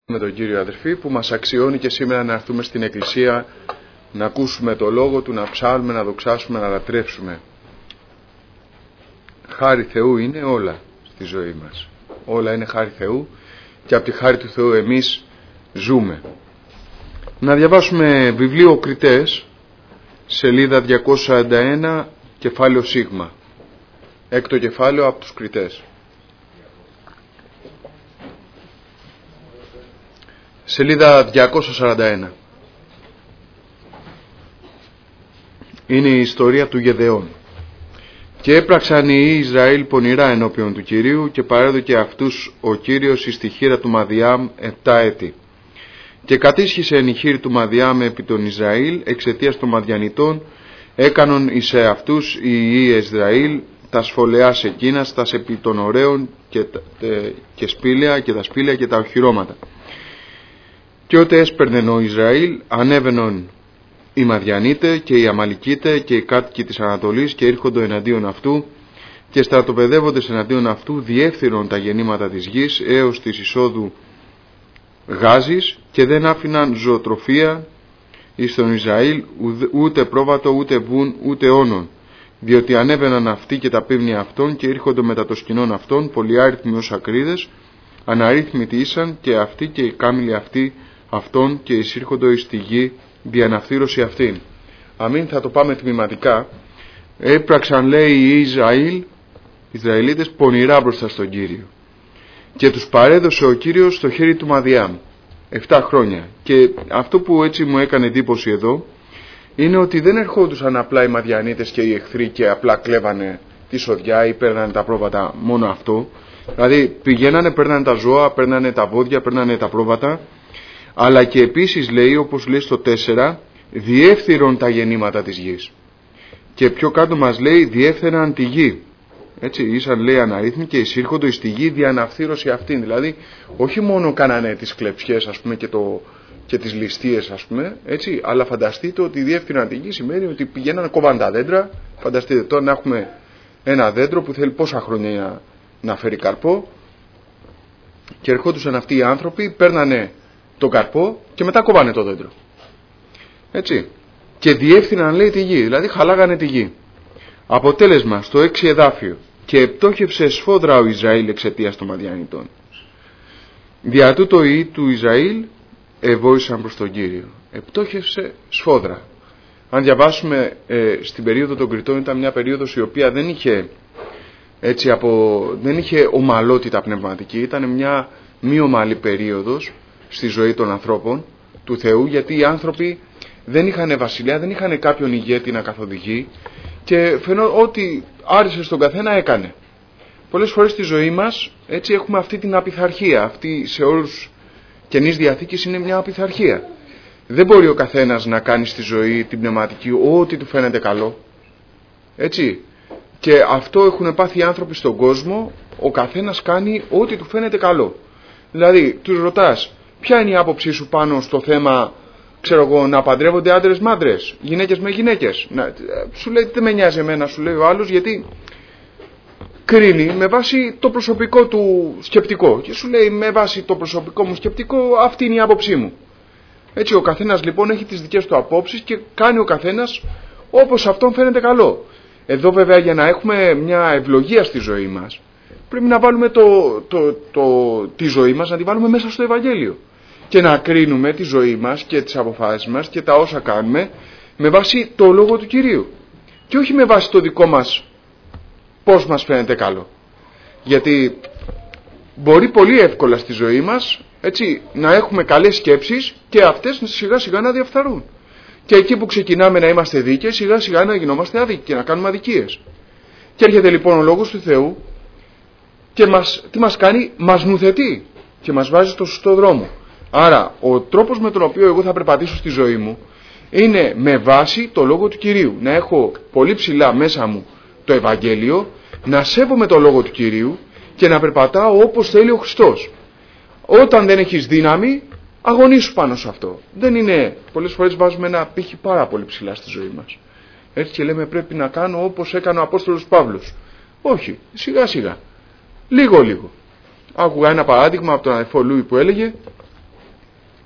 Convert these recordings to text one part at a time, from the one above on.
Με τον Κύριο, αδερφοί, που μας αξιώνει και σήμερα να έρθουμε στην Εκκλησία, να ακούσουμε το Λόγο Του, να ψάλουμε, να δοξάσουμε, να λατρεύσουμε. Χάρη Θεού είναι όλα στη ζωή μας. Όλα είναι χάρη Θεού και από τη χάρη του Θεού εμείς ζούμε. Να διαβάσουμε βιβλίο Κριτές, σελίδα 241, κεφάλαιο Σίγμα. Έκτο κεφάλαιο από τους Κριτές. Σελίδα 241. Είναι η ιστορία του Γεδεών. Και έπραξαν οι Ισραήλ πονηρά ενώπιον του Κυρίου και παρέδωκε αυτούς ο Κύριος εις τη χείρα του Μαδιάμ 7 έτη. Και κατήσχησε εν η χείρη του Μαδιάμ επί των Ισραήλ εξαιτίας των Μαδιανιτών, έκανον εις αυτούς οι Ισραήλ τα σφολεάς εκείνας, τας επί των ωραίων και σπήλαια και τα σπήλαια και τα οχυρώματα. Και ότε έσπερνεν ο Ισραήλ, ανέβαινον οι Μαδιανίτε και οι Αμαλικίτε και οι κάτοικοι της Ανατολής και ήρχοντο εναντίον αυτού και στρατοπεδεύοντες εναντίον αυτού διέφθυρον τα γεννήματα της γης έως της εισόδου Γάζης και δεν άφηναν ζωοτροφία εις τον Ισραήλ ούτε πρόβατο ούτε βουν ούτε όνον, διότι ανέβαιναν αυτοί και τα πίμνια αυτών και ήρχοντο μετά το σκηνών αυτών πολυάριθμοι ως ακρίδες, αναρρύθμιτοι ήσαν και αυτοί και οι κάμιλοι αυτοί αυτών και εισήρχοντο εις τη γη διαναφθήρωση αυτήν. Αμήν, θα το πάμε τμηματικά. Έπραξαν, λέει, οι Ισραηλίτες πονηρά μπροστά στον Κύριο και τους παρέδωσε ο Κύριος στο χέρι του Μαδιάμ 7 χρόνια. Και αυτό που έτσι μου έκανε εντύπωση εδώ είναι ότι δεν ερχόντουσαν απλά οι Μαδιανίτες και οι εχθροί και απλά κλέβανε τη σοδιά ή παίρνανε τα πρόβατα, μόνο αυτό. Δηλαδή πηγαίνανε, παίρνανε τα ζώα, παίρνανε τα βόδια, παίρνανε τα πρόβατα, αλλά και επίσης, λέει, όπως λέει στο 4, διέφθυρον τα γεννήματα της γης. Και πιο κάτω μας λέει διέφθεραν τη γη. Έτσι, ήσαν, λέει, αναρρύθμοι και εισήρχοντο εις τη γη διαναφθήρωση αυτήν. Δηλαδή, όχι μόνο κάνανε τις κλεψιές, ας πούμε, και τις ληστείες, ας πούμε, έτσι, αλλά φανταστείτε ότι διέφθυραν τη γη σημαίνει ότι πηγαίνανε, κόβαν τα δέντρα. Φανταστείτε τώρα να έχουμε ένα δέντρο που θέλει πόσα χρόνια να φέρει καρπό, και ερχόντουσαν αυτοί οι άνθρωποι, παίρνανε τον καρπό και μετά κόβανε το δέντρο. Έτσι. Και διεύθυναν, λέει, τη γη, δηλαδή χαλάγανε τη γη. Αποτέλεσμα, στο 6 εδάφιο, και επτόχευσε σφόδρα ο Ισραήλ εξαιτίας των Μαδιανιτών. Δια τούτο οι του Ισραήλ ευόησαν προς τον Κύριο. Επτόχευσε σφόδρα. Αν διαβάσουμε στην περίοδο των Κριτών, ήταν μια περίοδος η οποία δεν είχε, έτσι, δεν είχε ομαλότητα πνευματική, ήταν μια μη ομαλή περίοδος στη ζωή των ανθρώπων του Θεού, γιατί οι άνθρωποι δεν είχαν βασιλιά, δεν είχαν κάποιον ηγέτη να καθοδηγεί και φαινόταν ότι άρεσε στον καθένα έκανε. Πολλές φορές στη ζωή μας, έτσι, έχουμε αυτή την απειθαρχία, αυτή σε όρους Καινής Διαθήκης είναι μια απειθαρχία. Δεν μπορεί ο καθένας να κάνει στη ζωή την πνευματική ό,τι του φαίνεται καλό, έτσι, και αυτό έχουν πάθει οι άνθρωποι στον κόσμο, ο καθένας κάνει ό,τι του φαίνεται καλό. Δηλαδή τους ρωτάς, ποια είναι η άποψή σου πάνω στο θέμα, ξέρω εγώ, να παντρεύονται άντρες με άντρες, γυναίκες με γυναίκες? Σου λέει, δεν με νοιάζει εμένα, σου λέει ο άλλος, γιατί κρίνει με βάση το προσωπικό του σκεπτικό και σου λέει, με βάση το προσωπικό μου σκεπτικό αυτή είναι η άποψή μου. Έτσι, ο καθένας λοιπόν έχει τις δικές του απόψεις και κάνει ο καθένας όπως αυτόν φαίνεται καλό. Εδώ βέβαια, για να έχουμε μια ευλογία στη ζωή μας, πρέπει να βάλουμε τη ζωή μας, να τη βάλουμε μέσα στο Ευαγγέλιο και να κρίνουμε τη ζωή μας και τις αποφάσεις μας και τα όσα κάνουμε με βάση το Λόγο του Κυρίου και όχι με βάση το δικό μας πώς μας φαίνεται καλό. Γιατί μπορεί πολύ εύκολα στη ζωή μας, έτσι, να έχουμε καλές σκέψεις και αυτές σιγά σιγά να διαφθαρούν. Και εκεί που ξεκινάμε να είμαστε δίκαιοι, σιγά σιγά να γινόμαστε άδικοι και να κάνουμε αδικίες. Και έρχεται λοιπόν ο Λόγος του Θεού και τι μας κάνει? Μας νουθετεί και μας βάζει στο σωστό δρόμο. Άρα ο τρόπος με τον οποίο εγώ θα περπατήσω στη ζωή μου είναι με βάση το Λόγο του Κυρίου. Να έχω πολύ ψηλά μέσα μου το Ευαγγέλιο, να σέβομαι το Λόγο του Κυρίου και να περπατάω όπως θέλει ο Χριστός. Όταν δεν έχεις δύναμη, αγωνίσου πάνω σε αυτό. Δεν είναι, πολλές φορές βάζουμε ένα πύχη πάρα πολύ ψηλά στη ζωή μας. Έτσι και λέμε, πρέπει να κάνω όπως έκανε ο Απόστολος Παύλος. Όχι, σιγά σιγά, λίγο λίγο. Άκουγα ένα παράδειγμα από τον αδερφό Λούι που έλεγε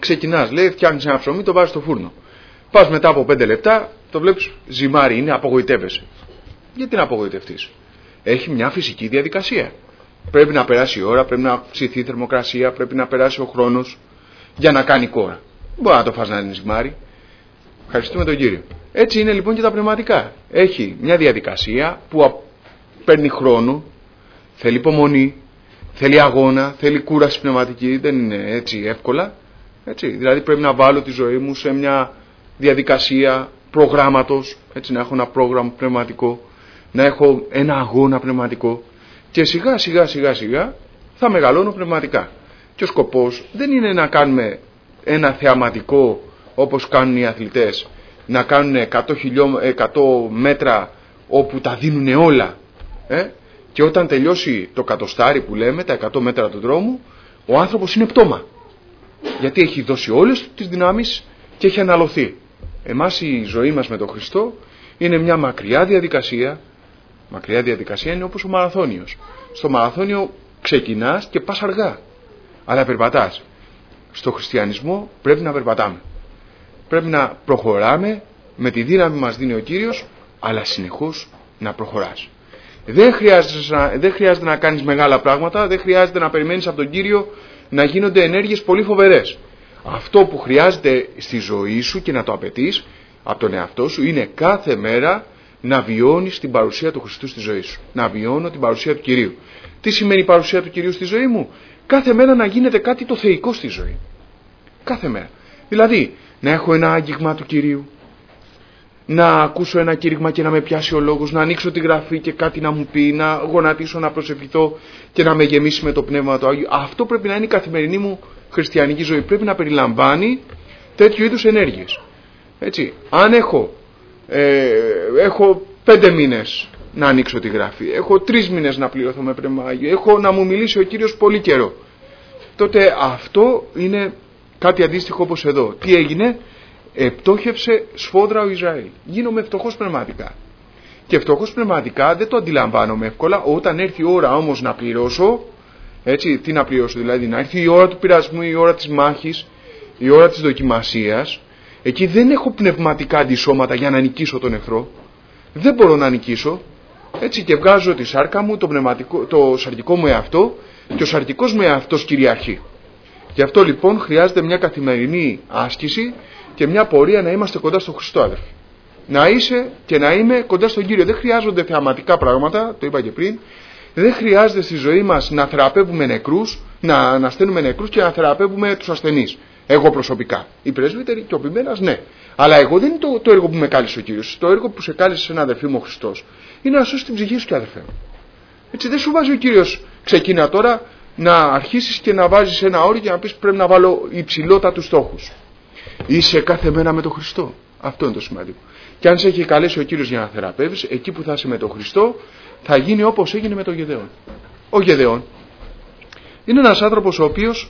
ξεκινάς, λέει, φτιάχνεις ένα ψωμί, το βάζεις στο φούρνο. Πας μετά από 5 λεπτά, το βλέπεις ζυμάρι, είναι, απογοητεύεσαι. Γιατί να απογοητευτείς? Έχει μια φυσική διαδικασία. Πρέπει να περάσει η ώρα, πρέπει να ψηθεί η θερμοκρασία, πρέπει να περάσει ο χρόνος για να κάνει κόρα. Μπορεί να το φας να είναι ζυμάρι. Ευχαριστούμε τον Κύριο. Έτσι είναι λοιπόν και τα πνευματικά. Έχει μια διαδικασία που παίρνει χρόνο, θέλει υπομονή, θέλει αγώνα, θέλει κούραση πνευματική, δεν είναι έτσι εύκολα. Έτσι. Δηλαδή πρέπει να βάλω τη ζωή μου σε μια διαδικασία προγράμματος, έτσι, να έχω ένα πρόγραμμα πνευματικό, να έχω ένα αγώνα πνευματικό και σιγά σιγά θα μεγαλώνω πνευματικά. Και ο σκοπός δεν είναι να κάνουμε ένα θεαματικό όπως κάνουν οι αθλητές, να κάνουν 100 μέτρα όπου τα δίνουν όλα και όταν τελειώσει το κατοστάρι που λέμε, τα 100 μέτρα του δρόμου, ο άνθρωπος είναι πτώμα, γιατί έχει δώσει όλες τις δυνάμεις και έχει αναλωθεί. Εμάς η ζωή μας με τον Χριστό είναι μια μακριά διαδικασία. Μακριά διαδικασία είναι όπως ο μαραθώνιος. Στο μαραθώνιο ξεκινάς και πας αργά, αλλά περπατάς. Στο χριστιανισμό πρέπει να περπατάμε. Πρέπει να προχωράμε με τη δύναμη μας δίνει ο Κύριος, αλλά συνεχώς να προχωράς. Δεν χρειάζεται να κάνεις μεγάλα πράγματα, δεν χρειάζεται να περιμένεις από τον Κύριο να γίνονται ενέργειες πολύ φοβερές. Αυτό που χρειάζεται στη ζωή σου και να το απαιτείς από τον εαυτό σου είναι κάθε μέρα να βιώνεις την παρουσία του Χριστού στη ζωή σου. Να βιώνω την παρουσία του Κυρίου. Τι σημαίνει η παρουσία του Κυρίου στη ζωή μου? Κάθε μέρα να γίνεται κάτι το θεϊκό στη ζωή. Κάθε μέρα. Δηλαδή να έχω ένα άγγιγμα του Κυρίου, να ακούσω ένα κήρυγμα και να με πιάσει ο λόγος, να ανοίξω τη γραφή και κάτι να μου πει, να γονατίσω, να προσευχηθώ και να με γεμίσει με το Πνεύμα του Άγιου. Αυτό πρέπει να είναι η καθημερινή μου χριστιανική ζωή. Πρέπει να περιλαμβάνει τέτοιου είδους ενέργειες. Έτσι. Αν έχω 5 μήνες να ανοίξω τη γραφή, έχω 3 μήνες να πληρωθώ με Πνεύμα Άγιο, έχω να μου μιλήσει ο Κύριος πολύ καιρό, τότε αυτό είναι κάτι αντίστοιχο όπως εδώ. Τι έγινε? Επτόχευσε σφόδρα ο Ισραήλ. Γίνομαι φτωχός πνευματικά. Και φτωχός πνευματικά δεν το αντιλαμβάνομαι εύκολα. Όταν έρθει η ώρα όμως να πληρώσω, έτσι, τι να πληρώσω δηλαδή? Να έρθει η ώρα του πειρασμού, η ώρα της μάχης, η ώρα της δοκιμασίας. Εκεί δεν έχω πνευματικά αντισώματα για να νικήσω τον εχθρό. Δεν μπορώ να νικήσω. Έτσι, και βγάζω τη σάρκα μου, το σαρκικό μου εαυτό, και ο σαρκικός μου εαυτός κυριαρχεί. Γι' αυτό λοιπόν χρειάζεται μια καθημερινή άσκηση και μια πορεία να είμαστε κοντά στον Χριστό, αδερφοί. Να είσαι και να είμαι κοντά στον Κύριο. Δεν χρειάζονται θεαματικά πράγματα, το είπα και πριν. Δεν χρειάζεται στη ζωή μας να θεραπεύουμε νεκρούς, να ανασταίνουμε νεκρούς και να θεραπεύουμε τους ασθενείς. Εγώ προσωπικά. Οι πρεσβύτεροι και ο ποιμένας, ναι. Αλλά εγώ δεν είναι το έργο που με κάλεσε ο Κύριος. Το έργο που σε κάλεσε ένα αδερφή μου ο Χριστός είναι να σώσει την ψυχή σου και αδερφέ μου. Έτσι δεν σου βάζει ο Κύριος, ξεκίνα τώρα να αρχίσεις και να βάζεις ένα όριο και να πεις πρέπει να βάλω υψηλότατους στόχους. Είσαι κάθε μέρα με τον Χριστό. Αυτό είναι το σημαντικό. Και αν σε έχει καλέσει ο Κύριος για να θεραπεύεις, εκεί που θα είσαι με τον Χριστό θα γίνει όπως έγινε με τον Γεδεών. Ο Γεδεών είναι ένας άνθρωπος ο οποίος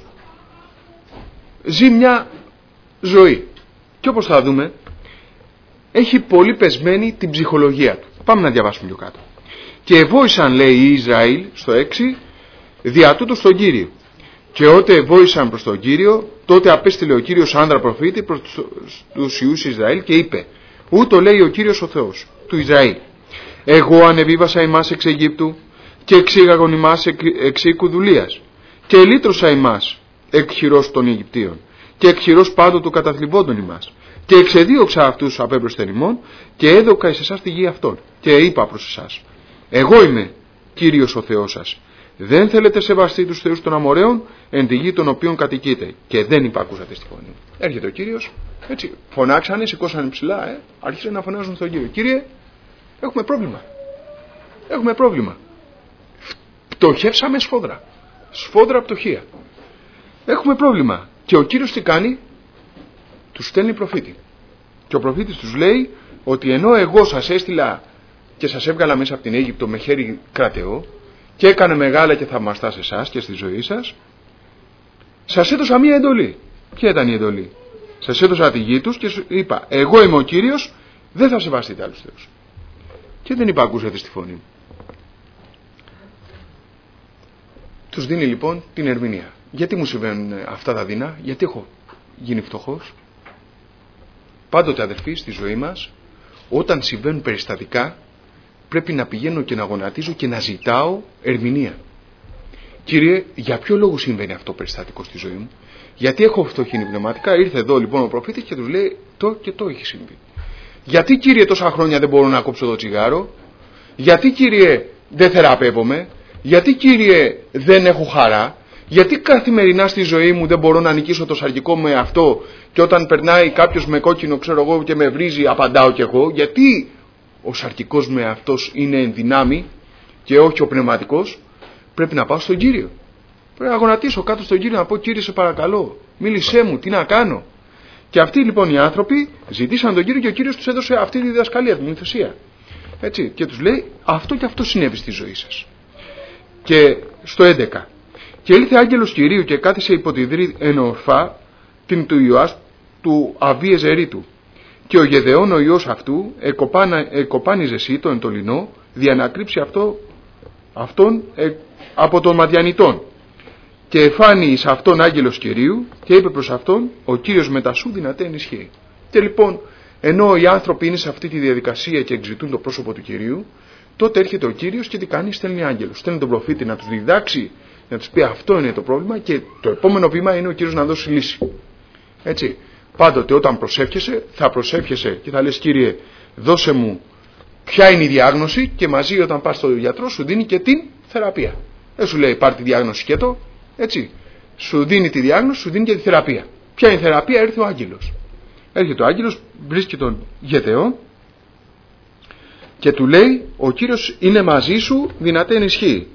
ζει μια ζωή και όπως θα δούμε έχει πολύ πεσμένη την ψυχολογία του. Πάμε να διαβάσουμε πιο κάτω. Και εβόησαν, λέει, οι Ισραήλ στο 6 δια τούτου στον Κύριο. Και ότε εβόησαν προς τον Κύριο, τότε απέστειλε ο Κύριος άνδρα προφήτη προς τους ιούς Ισραήλ και είπε: ούτω λέει ο Κύριος ο Θεός του Ισραήλ, εγώ ανεβίβασα ημάς εξ Αιγύπτου και εξήγαγον ημάς εξ οίκου δουλείας και ελύτρωσα ημάς εκ χειρός των Αιγυπτίων και εκ χειρός πάντων καταθλιβόντων ημάς και εξεδίωξα αυτούς απέμπροσθεν ημών και έδωκα εις εσάς τη γη αυτών και είπα προς εσάς: εγώ είμαι Κύριος ο Θεός σας. Δεν θέλετε σεβαστεί τους θεούς των Αμοραίων εν τη γη των οποίων κατοικείτε, και δεν υπακούσατε στη φωνή. Έρχεται ο Κύριος, έτσι, φωνάξανε, σηκώσανε ψηλά, άρχισαν να φωνάζουν στον Κύριο: Κύριε, έχουμε πρόβλημα. Έχουμε πρόβλημα. Πτωχεύσαμε σφόδρα. Σφόδρα πτωχία. Έχουμε πρόβλημα. Και ο Κύριος τι κάνει? Τους στέλνει προφήτη. Και ο προφήτης τους λέει ότι ενώ εγώ σας έστειλα και σας έβγαλα μέσα από την Αίγυπτο με χέρι κρατεό και έκανε μεγάλα και θαυμαστά σε εσάς και στη ζωή σας, σας έδωσα μία εντολή. Ποια ήταν η εντολή? Σας έδωσα τη γη τους και είπα: εγώ είμαι ο Κύριος, δεν θα σεβαστείτε άλλους θεούς. Και δεν υπακούσατε στη φωνή μου. Τους δίνει λοιπόν την ερμηνεία. Γιατί μου συμβαίνουν αυτά τα δεινά? Γιατί έχω γίνει φτωχός. Πάντοτε, αδερφοί, στη ζωή μας, όταν συμβαίνουν περιστατικά, πρέπει να πηγαίνω και να γονατίζω και να ζητάω ερμηνεία. Κύριε, για ποιο λόγο συμβαίνει αυτό το περιστατικό στη ζωή μου? Γιατί έχω φτωχύνει πνευματικά? Ήρθε εδώ λοιπόν ο προφήτης και τους λέει το και το έχει συμβεί. Γιατί, Κύριε, τόσα χρόνια δεν μπορώ να κόψω το τσιγάρο? Γιατί, Κύριε, δεν θεραπεύομαι? Γιατί, Κύριε, δεν έχω χαρά? Γιατί καθημερινά στη ζωή μου δεν μπορώ να νικήσω το σαρκικό μου εαυτό και όταν περνάει κάποιος με κόκκινο, ξέρω εγώ, και με βρίζει, απαντάω κι εγώ? Γιατί ο σαρκικός μου εαυτός είναι εν δυνάμει και όχι ο πνευματικός? Πρέπει να πάω στον Κύριο. Πρέπει να γονατίσω κάτω στον Κύριο, να πω: Κύριε, σε παρακαλώ, μίλησέ μου, τι να κάνω? Και αυτοί λοιπόν οι άνθρωποι ζητήσαν τον Κύριο και ο Κύριος τους έδωσε αυτή τη διδασκαλία, την θυσία. Έτσι, και τους λέει: αυτό και αυτό συνέβη στη ζωή σας. Και στο 11. Και ήλθε άγγελος Κυρίου και κάθισε υπό τη δρύ ενορφά την του Ιωάς του Αβίεζερίτου. Και ο Γεδεών ο ιός αυτού εκοπάνιζε σύ το εντολινό δια να κρύψει αυτόν από των Μαδιανιτών. Και εφάνει εις αυτόν άγγελος Κυρίου και είπε προς αυτόν: ο Κύριος μετά σου δυνατέ ενισχύει. Και λοιπόν, ενώ οι άνθρωποι είναι σε αυτή τη διαδικασία και εξητούν το πρόσωπο του Κυρίου, τότε έρχεται ο Κύριος και τι κάνει? Στέλνει άγγελος. Στέλνει τον προφήτη να τους διδάξει, να τους πει αυτό είναι το πρόβλημα και το επόμενο βήμα είναι ο Κύριος να δώσει λύση. Έτσι. Πάντοτε όταν προσεύχεσαι, θα προσεύχεσαι και θα λες: Κύριε, δώσε μου ποια είναι η διάγνωση, και μαζί όταν πας στον γιατρό σου δίνει και την θεραπεία. Δεν σου λέει πάρ' τη διάγνωση και το, έτσι. Σου δίνει τη διάγνωση, σου δίνει και τη θεραπεία. Ποια είναι η θεραπεία? Έρθει ο άγγελος. Έρχεται ο άγγελος, βρίσκει τον Γεδεών και του λέει: ο Κύριος είναι μαζί σου, δυνατέ ενισχύει.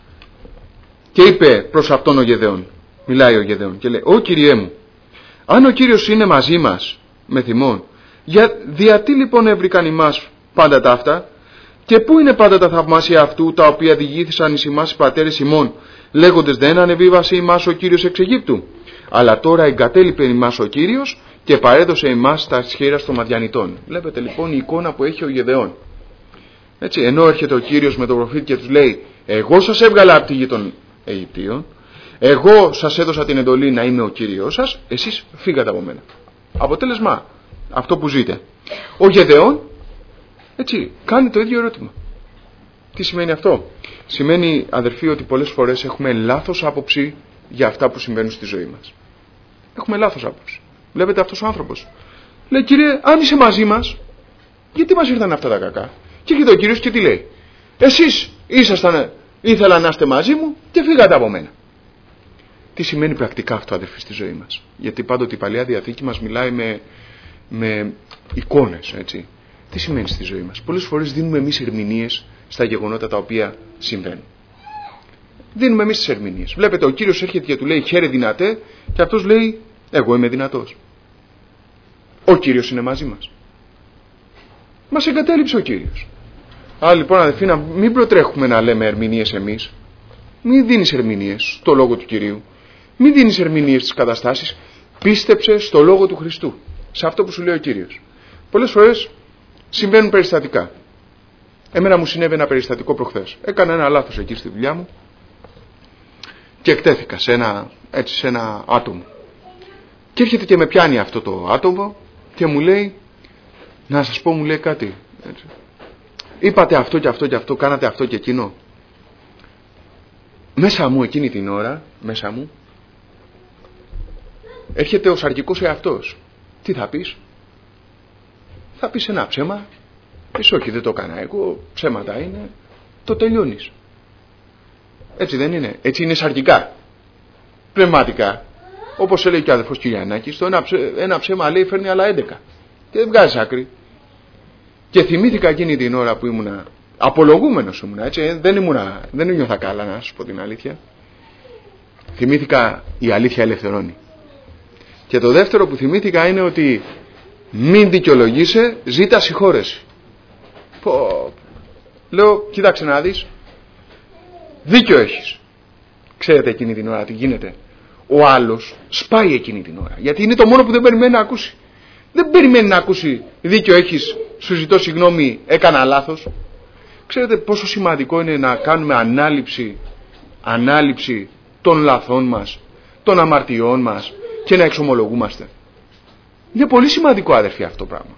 Και είπε προς αυτόν ο Γεδεών, μιλάει ο Γεδεών και λέει: «Ω Κυριέ μου, αν ο Κύριος είναι μαζί μας με θυμόν, γιατί λοιπόν έβρικαν ημάς πάντα τα αυτά, και πού είναι πάντα τα θαυμάσια αυτού τα οποία διηγήθησαν εις ημάς οι πατέρες ημών, λέγοντες δεν ανεβίβασε ημάς ο Κύριος εξ Αιγύπτου? Αλλά τώρα εγκατέλειπε ημάς ο Κύριος και παρέδωσε ημάς τα σχέρας των Μαδιανιτών». Βλέπετε λοιπόν η εικόνα που έχει ο Γεδεών. Έτσι, ενώ έρχεται ο Κύριος με τον προφήτη και τους λέει: εγώ σας έβγαλα από τη γη των Αιγυπτίων, εγώ σας έδωσα την εντολή να είμαι ο Κύριος σας, εσείς φύγατε από μένα. Αποτέλεσμα, αυτό που ζείτε. Ο Γεδεών, έτσι, κάνει το ίδιο ερώτημα. Τι σημαίνει αυτό? Σημαίνει, αδερφοί, ότι πολλές φορές έχουμε λάθος άποψη για αυτά που συμβαίνουν στη ζωή μας. Έχουμε λάθος άποψη. Βλέπετε, αυτός ο άνθρωπος λέει: Κύριε, αν είσαι μαζί μας, γιατί μας ήρθαν αυτά τα κακά? Και έρχεται ο Κύριος και τι λέει? Εσείς ήθελα να είστε μαζί μου και φύγατε από μένα. Τι σημαίνει πρακτικά αυτό, αδερφοί, στη ζωή μας? Γιατί πάντοτε η Παλαιά Διαθήκη μας μιλάει με εικόνες, έτσι. Τι σημαίνει στη ζωή μας? Πολλές φορές δίνουμε εμείς ερμηνείες στα γεγονότα τα οποία συμβαίνουν. Δίνουμε εμείς τις ερμηνείες. Βλέπετε, ο Κύριος έρχεται και του λέει: χαίρε δυνατέ, και αυτός λέει: εγώ είμαι δυνατός. Ο Κύριος είναι μαζί μας. Μας εγκατέλειψε ο Κύριος. Άρα λοιπόν, αδελφοί, να μην προτρέχουμε να λέμε ερμηνείες εμείς. Μην δίνεις ερμηνείες στο λόγο του Κυρίου. Μην δίνεις ερμηνείες στις καταστάσεις. Πίστεψε στο λόγο του Χριστού, σε αυτό που σου λέει ο Κύριος. Πολλές φορές συμβαίνουν περιστατικά. Εμένα μου συνέβη ένα περιστατικό προχθές. Έκανα ένα λάθος εκεί στη δουλειά μου και εκτέθηκα σε ένα άτομο. Και έρχεται και με πιάνει αυτό το άτομο και μου λέει: να σας πω, μου λέει κάτι. Έτσι. Είπατε αυτό και αυτό και αυτό, κάνατε αυτό και εκείνο. Μέσα μου εκείνη την ώρα, μέσα μου, έρχεται ο σαρκικός εαυτός. Τι θα πεις? Θα πεις ένα ψέμα. Πεις όχι, δεν το έκανα εγώ, ψέματα είναι, το τελειώνεις. Έτσι δεν είναι? Έτσι είναι σαρκικά. Πνευματικά, όπως έλεγε και ο αδερφός Κυριανάκης, το ένα ψέμα λέει φέρνει άλλα 11 και δεν βγάζει άκρη. Και θυμήθηκα εκείνη την ώρα που ήμουνα απολογούμενος, έτσι, δεν νιώθα καλά, να σου πω την αλήθεια. Θυμήθηκα η αλήθεια ελευθερώνει. Και το δεύτερο που θυμήθηκα είναι ότι μην δικαιολογείσαι, ζήτα συγχώρεση. Λέω, κοίταξε να δεις, δίκιο έχεις. Ξέρετε εκείνη την ώρα τι γίνεται? Ο άλλος σπάει εκείνη την ώρα, γιατί είναι το μόνο που δεν περιμένει να ακούσει. Δεν περιμένει να ακούσει δίκιο έχεις, σου ζητώ συγγνώμη, έκανα λάθος. Ξέρετε πόσο σημαντικό είναι να κάνουμε ανάληψη των λαθών μας, των αμαρτιών μας, και να εξομολογούμαστε. Είναι πολύ σημαντικό, αδερφοί, αυτό το πράγμα.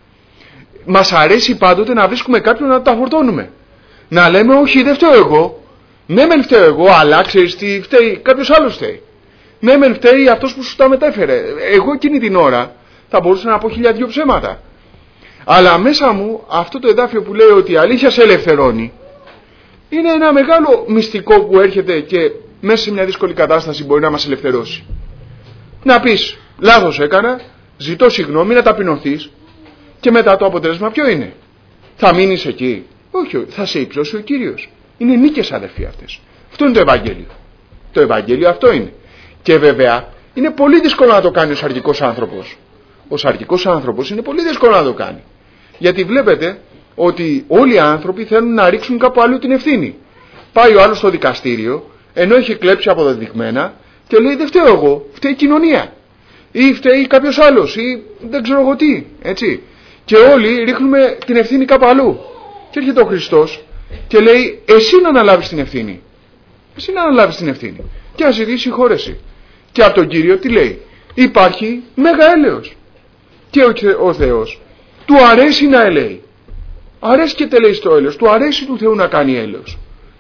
Μας αρέσει πάντοτε να βρίσκουμε κάποιον να τα φορτώνουμε. Να λέμε, όχι, δεν φταίω εγώ. Ναι, μεν φταίω εγώ, αλλά ξέρεις τι φταίει, κάποιος άλλος φταίει. Ναι, μεν φταίει αυτός που σου τα μετέφερε. Εγώ εκείνη την ώρα θα μπορούσα να πω 1002 ψέματα. Αλλά μέσα μου αυτό το εδάφιο που λέει ότι η αλήθεια σε ελευθερώνει, είναι ένα μεγάλο μυστικό που έρχεται και μέσα σε μια δύσκολη κατάσταση μπορεί να μας ελευθερώσει. Να πεις, λάθος έκανα, ζητώ συγγνώμη, να ταπεινωθείς και μετά το αποτέλεσμα ποιο είναι? Θα μείνεις εκεί? Όχι, θα σε υψώσει ο Κύριος. Είναι νίκες, αδερφοί, αυτές. Αυτό είναι το Ευαγγέλιο. Το Ευαγγέλιο αυτό είναι. Και βέβαια είναι πολύ δύσκολο να το κάνει ο σαρκικός άνθρωπος. Ο σαρκικός άνθρωπος είναι πολύ δύσκολο να το κάνει. Γιατί βλέπετε ότι όλοι οι άνθρωποι θέλουν να ρίξουν κάπου αλλού την ευθύνη. Πάει ο άλλος στο δικαστήριο, ενώ έχει κλέψει αποδεδειγμένα, και λέει, δεν φταίω εγώ, φταίει η κοινωνία. Ή φταίει κάποιος άλλος, ή δεν ξέρω εγώ τι. Έτσι. Και όλοι ρίχνουμε την ευθύνη κάπου αλλού. Και έρχεται ο Χριστός και λέει, εσύ να αναλάβεις την ευθύνη. Εσύ να αναλάβεις την ευθύνη. Και να ζητήσει συγχώρεση. Και από τον Κύριο τι λέει? Υπάρχει μέγα έλεος. Και ο Θεός του αρέσει να ελέει. Αρέσκεται, λέει, στο έλεος. Του αρέσει του Θεού να κάνει έλεος.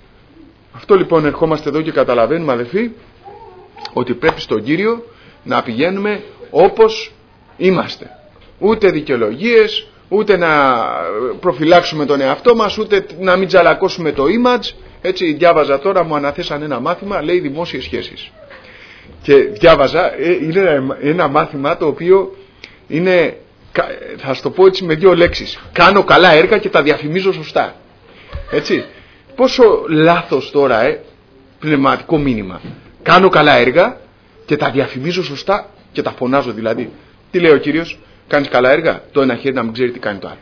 Αυτό λοιπόν ερχόμαστε εδώ και καταλαβαίνουμε, αδελφοί, ότι πρέπει στον Κύριο να πηγαίνουμε όπως είμαστε. Ούτε δικαιολογίες, ούτε να προφυλάξουμε τον εαυτό μας, ούτε να μην τζαλακώσουμε το image. Έτσι διάβαζα τώρα, μου αναθέσαν ένα μάθημα, λέει δημόσιες σχέσεις. Και διάβαζα, είναι ένα μάθημα το οποίο είναι, θα σου το πω έτσι με δύο λέξεις. Κάνω καλά έργα και τα διαφημίζω σωστά. Έτσι. Πόσο λάθος τώρα, πνευματικό μήνυμα. Κάνω καλά έργα και τα διαφημίζω σωστά και τα φωνάζω δηλαδή. Τι λέει ο Κύριος? Κάνεις καλά έργα, το ένα χέρι να μην ξέρει τι κάνει το άλλο.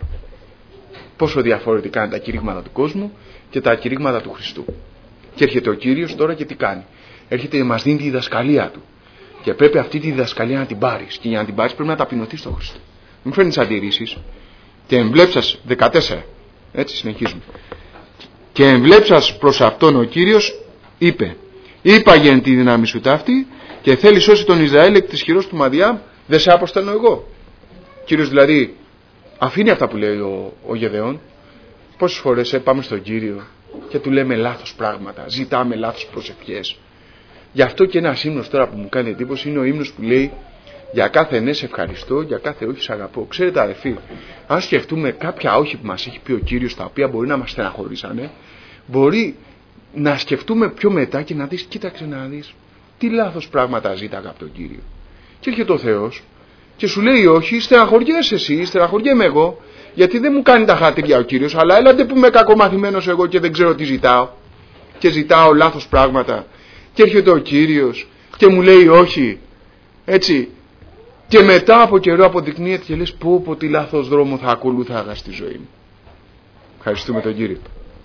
Πόσο διαφορετικά είναι τα κηρύγματα του κόσμου και τα κηρύγματα του Χριστού. Και έρχεται ο Κύριος τώρα και τι κάνει? Έρχεται και μας δίνει τη διδασκαλία του. Και πρέπει αυτή τη διδασκαλία να την πάρεις. Και για να την πάρεις πρέπει να ταπεινωθείς στον Χριστό. Μην φέρνεις αντιρρήσεις. Και εμβλέψας 14. Έτσι συνεχίζουμε. Και εμβλέψας προς αυτόν ο Κύριος είπε, είπαγεν τη δύναμη σου ταύτη και θέλει σώσει τον Ισραήλ εκ της χειρός του Μαδιάμ, δεν σε αποστέλνω εγώ. Ο Κύριος δηλαδή αφήνει αυτά που λέει ο Γεδεών. Πόσες φορές πάμε στον Κύριο και του λέμε λάθος πράγματα, ζητάμε λάθος προσευχές. Γι' αυτό και ένας ύμνος τώρα που μου κάνει εντύπωση είναι ο ύμνος που λέει, για κάθε ναι σε ευχαριστώ, για κάθε όχι σε αγαπώ. Ξέρετε, αδελφοί, αν σκεφτούμε κάποια όχι που μας έχει πει ο Κύριος, τα οποία μπορεί να μας στεναχωρήσανε, μπορεί να σκεφτούμε πιο μετά και να δεις, κοίταξε να δεις τι λάθος πράγματα ζήταγα από τον Κύριο. Και έρχεται ο Θεός και σου λέει όχι, στεναχωριέσαι εσύ, στεναχωριέμαι εγώ, γιατί δεν μου κάνει τα χατήρια ο Κύριος, αλλά έλατε που είμαι κακομαθημένος εγώ και δεν ξέρω τι ζητάω και ζητάω λάθος πράγματα. Και έρχεται ο Κύριος και μου λέει όχι, έτσι. Και μετά από καιρό αποδεικνύεται και λες πω τι λάθος δρόμο θα ακολούθαγα στη ζωή μου. Ευχαριστούμε τον Κύριο.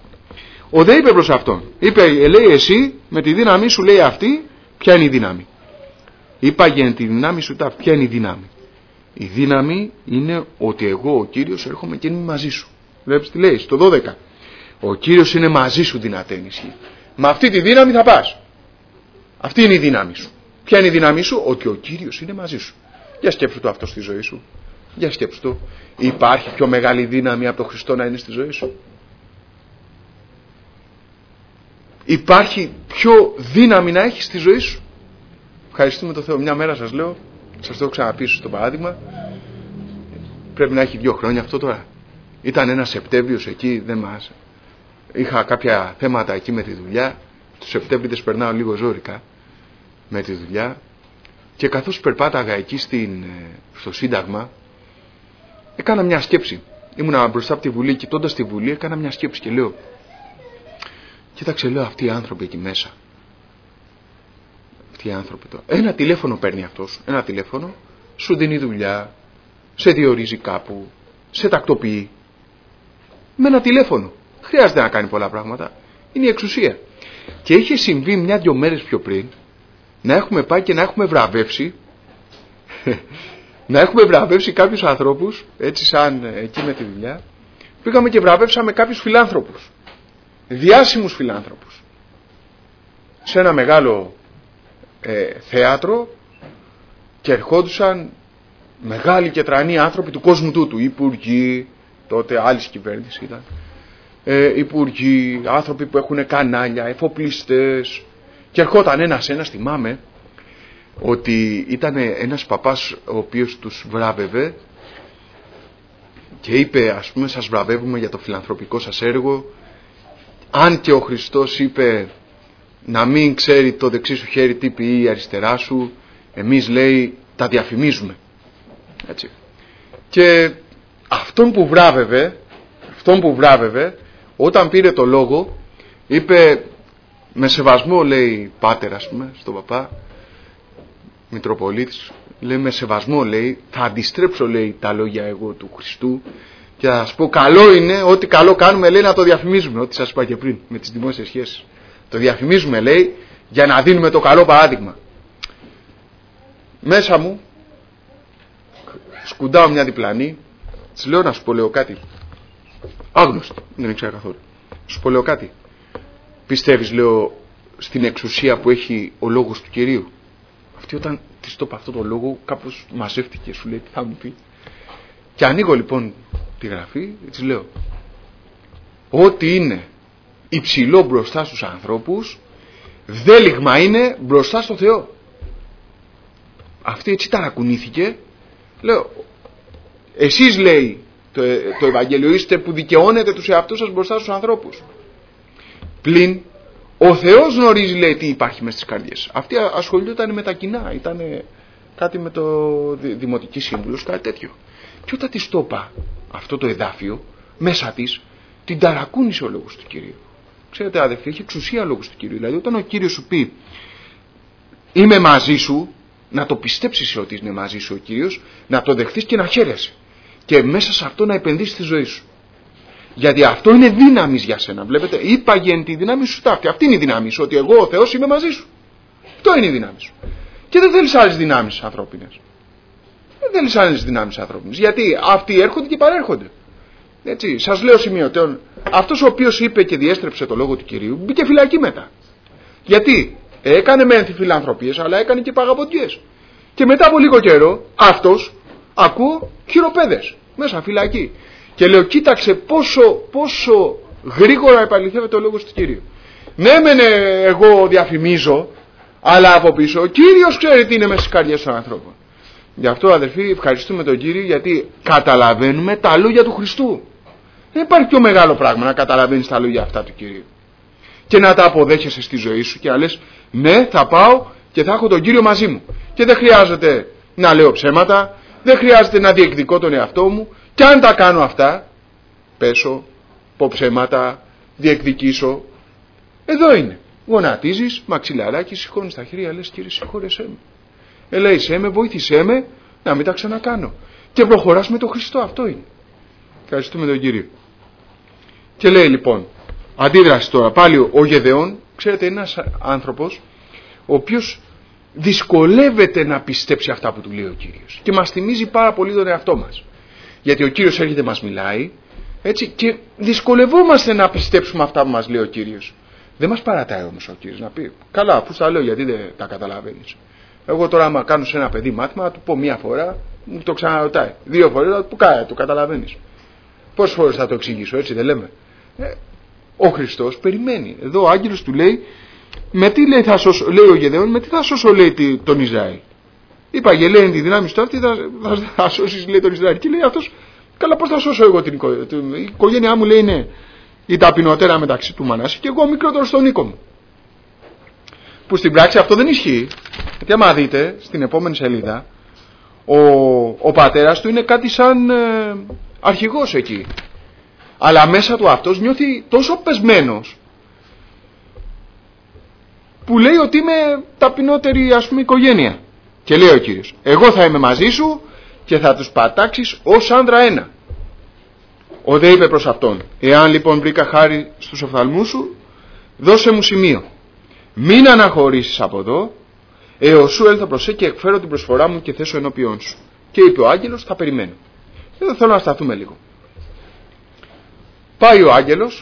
Ο δε είπε προς αυτόν, λέει εσύ με τη δύναμή σου, λέει αυτή, ποια είναι η δύναμη? Είπαγε τη δύναμη σου τα, ποια είναι η δύναμη? Η δύναμη είναι ότι εγώ ο Κύριος έρχομαι και είμαι μαζί σου. Βλέπεις τι λέει στο 12. Ο Κύριος είναι μαζί σου, δυνατή ενισχύ. Με αυτή τη δύναμη θα πας. Αυτή είναι η δύναμη σου. Ποια είναι η δύναμη σου? Ότι ο Κύριος είναι μαζί σου. Για σκέψου το αυτό στη ζωή σου. Για σκέψου το. Υπάρχει πιο μεγάλη δύναμη από τον Χριστό να είναι στη ζωή σου? Υπάρχει πιο δύναμη να έχεις στη ζωή σου? Ευχαριστούμε τον Θεό. Μια μέρα σας λέω, σας το έχω ξαναπεί στο παράδειγμα, πρέπει να έχει 2 χρόνια αυτό τώρα. Ήταν ένα Σεπτέμβριος εκεί, είχα κάποια θέματα εκεί με τη δουλειά. Τους Σεπτέμβριδες περνάω λίγο ζόρικα με τη δουλειά. Και καθώς περπάταγα εκεί στο Σύνταγμα, έκανα μια σκέψη. Ήμουνα μπροστά από τη Βουλή, κοιτώντας τη Βουλή, έκανα μια σκέψη και λέω, κοίταξε, λέω, αυτοί οι άνθρωποι εκεί μέσα. Αυτοί οι άνθρωποι τώρα. Ένα τηλέφωνο παίρνει αυτός, ένα τηλέφωνο, σου δίνει δουλειά, σε διορίζει κάπου, σε τακτοποιεί. Με ένα τηλέφωνο. Χρειάζεται να κάνει πολλά πράγματα. Είναι η εξουσία. Και είχε συμβεί 1-2 μέρες πιο πριν, να έχουμε πάει και να έχουμε βραβεύσει κάποιους ανθρώπους, έτσι σαν εκεί με τη δουλειά. Πήγαμε και βραβεύσαμε κάποιους φιλάνθρωπους, διάσημους φιλάνθρωπους, σε ένα μεγάλο θέατρο, και ερχόντουσαν μεγάλοι και τρανοί άνθρωποι του κόσμου τούτου, υπουργοί, τότε άλλης κυβέρνηση ήταν, υπουργοί, άνθρωποι που έχουν κανάλια, εφοπλιστές, και ερχόταν ένας, θυμάμαι, ότι ήταν ένας παπάς ο οποίος τους βράβευε και είπε, ας πούμε, σας βραβεύουμε για το φιλανθρωπικό σας έργο, αν και ο Χριστός είπε να μην ξέρει το δεξί σου χέρι τι πει η αριστερά σου, εμείς, λέει, τα διαφημίζουμε. Έτσι. Και αυτόν που βράβευε, όταν πήρε το λόγο, είπε, με σεβασμό, λέει, πάτερ, ας πούμε, στον παπά, Μητροπολίτης, λέει, με σεβασμό, λέει, θα αντιστρέψω, λέει, τα λόγια εγώ του Χριστού και θα σας πω, καλό είναι, ό,τι καλό κάνουμε, λέει, να το διαφημίζουμε, ό,τι σας είπα και πριν με τις δημόσιες σχέσεις. Το διαφημίζουμε, λέει, για να δίνουμε το καλό παράδειγμα. Μέσα μου σκουντάω μια διπλανή, της λέω, να σου πω, λέω, κάτι άγνωστο, δεν ήξερα καθόλου. Σου πω, λέω, κάτι. Πιστεύεις, λέω, στην εξουσία που έχει ο λόγος του Κυρίου? Αυτή όταν της το είπα αυτό το λόγο, κάπως μαζεύτηκε, σου λέει, τι θα μου πει. Και ανοίγω λοιπόν τη γραφή, της λέω, ό,τι είναι υψηλό μπροστά στους ανθρώπους, δέλιγμα είναι μπροστά στο Θεό. Αυτή έτσι ταρακουνήθηκε. Λέω, εσείς, λέει, το Ευαγγέλιο είστε που δικαιώνετε τους εαυτούς σας μπροστά στους ανθρώπους. Πλην ο Θεός γνωρίζει, λέει, τι υπάρχει μες στις καρδιές. Αυτή ασχολιόταν με τα κοινά, ήταν κάτι με το δημοτική σύμβουλος, κάτι τέτοιο. Και όταν της το είπα αυτό το εδάφιο, μέσα της την ταρακούνησε ο λόγος του Κυρίου. Ξέρετε, αδελφοί, έχει εξουσία ο λόγος του Κυρίου. Δηλαδή, όταν ο Κύριος σου πει, είμαι μαζί σου, να το πιστέψεις ότι είναι μαζί σου ο Κύριος, να το δεχθείς και να χαίρεσαι. Και μέσα σε αυτό να επενδύσεις τη ζωή σου. Γιατί αυτό είναι δύναμη για σένα. Βλέπετε, είπαγεν τη δύναμη σου ταύτη. Αυτή είναι η δύναμη σου, ότι εγώ ο Θεός είμαι μαζί σου. Αυτό είναι η δύναμη σου. Και δεν θέλεις άλλες δυνάμεις ανθρώπινες. Δεν θέλεις άλλες δυνάμεις ανθρώπινες. Γιατί αυτοί έρχονται και παρέρχονται. Έτσι, σας λέω σημειωτέων, αυτός ο οποίος είπε και διέστρεψε το λόγο του Κυρίου, μπήκε φυλακή μετά. Γιατί έκανε μεν φιλανθρωπίες, αλλά έκανε και παγαποντιές. Και μετά από λίγο καιρό, αυτός, ακούω, χειροπέδες μέσα φυλακή. Και λέω, κοίταξε πόσο γρήγορα επαληθεύεται ο λόγος του Κυρίου. Ναι, μεν εγώ διαφημίζω, αλλά από πίσω ο Κύριος ξέρει τι είναι μέσα στις καρδιές των ανθρώπων. Γι' αυτό, αδερφοί, ευχαριστούμε τον Κύριο, γιατί καταλαβαίνουμε τα λόγια του Χριστού. Δεν υπάρχει πιο μεγάλο πράγμα να καταλαβαίνεις τα λόγια αυτά του Κυρίου και να τα αποδέχεσαι στη ζωή σου και να λες, ναι, θα πάω και θα έχω τον Κύριο μαζί μου. Και δεν χρειάζεται να λέω ψέματα, δεν χρειάζεται να διεκδικώ τον εαυτό μου. Και αν τα κάνω αυτά, πέσω, πω ψέματα, διεκδικήσω, εδώ είναι. Γονατίζεις, μαξιλαράκι, σηκώνεις τα χέρια, λες, Κύριε, συγχώρεσέ με. Ελέησέ με, βοήθησέ με να μην τα ξανακάνω. Και προχωράς με τον Χριστό, αυτό είναι. Ευχαριστούμε τον Κύριο. Και λέει λοιπόν, αντίδραση τώρα, πάλι ο Γεδεών, ξέρετε, είναι ένας άνθρωπος ο οποίος δυσκολεύεται να πιστέψει αυτά που του λέει ο Κύριος. Και μας θυμίζει πάρα πολύ τον εαυτό μας. Γιατί ο Κύριος έρχεται, μας μιλάει, έτσι, και δυσκολευόμαστε να πιστέψουμε αυτά που μας λέει ο Κύριος. Δεν μας παρατάει όμως ο Κύριος να πει, καλά, αφού στα λέω, γιατί δεν τα καταλαβαίνεις. Εγώ τώρα, άμα κάνω σε ένα παιδί μάθημα, να του πω μία φορά, μου το ξαναρωτάει. 2 φορές, να του πω, το καταλαβαίνεις. Πόσες φορές θα το εξηγήσω, έτσι δεν λέμε. Ο Χριστός περιμένει. Εδώ ο άγγελος του λέει, με τι λέει, λέει ο Γεδεών, με τι θα σώσω, λέει, τον Ισραήλ. Είπα, λέει, τη δυνάμει του αυτή, θα σώσεις, λέει, τον Ισραήλ. Και λέει αυτός, καλά, πώς θα σώσω εγώ την οικογένεια. Η οικογένειά μου, λέει, είναι η ταπεινωτέρα μεταξύ του Μανάση και εγώ μικρότερο στον οίκο μου. Που στην πράξη αυτό δεν ισχύει. Γιατί άμα δείτε στην επόμενη σελίδα, ο πατέρας του είναι κάτι σαν αρχηγός εκεί. Αλλά μέσα του αυτός νιώθει τόσο πεσμένος, που λέει ότι είμαι ταπεινότερη, ας πούμε, οικογένεια. Και λέει ο Κύριος, εγώ θα είμαι μαζί σου και θα τους πατάξεις ως άνδρα ένα. Ο δε είπε προς αυτόν, εάν λοιπόν βρήκα χάρη στους οφθαλμούς σου, δώσε μου σημείο. Μην αναχωρήσεις από εδώ, έως σου έλθω προς και εκφέρω την προσφορά μου και θέσω ενώπιόν σου. Και είπε ο άγγελος, θα περιμένω. Εδώ θέλω να σταθούμε λίγο. Πάει ο άγγελος,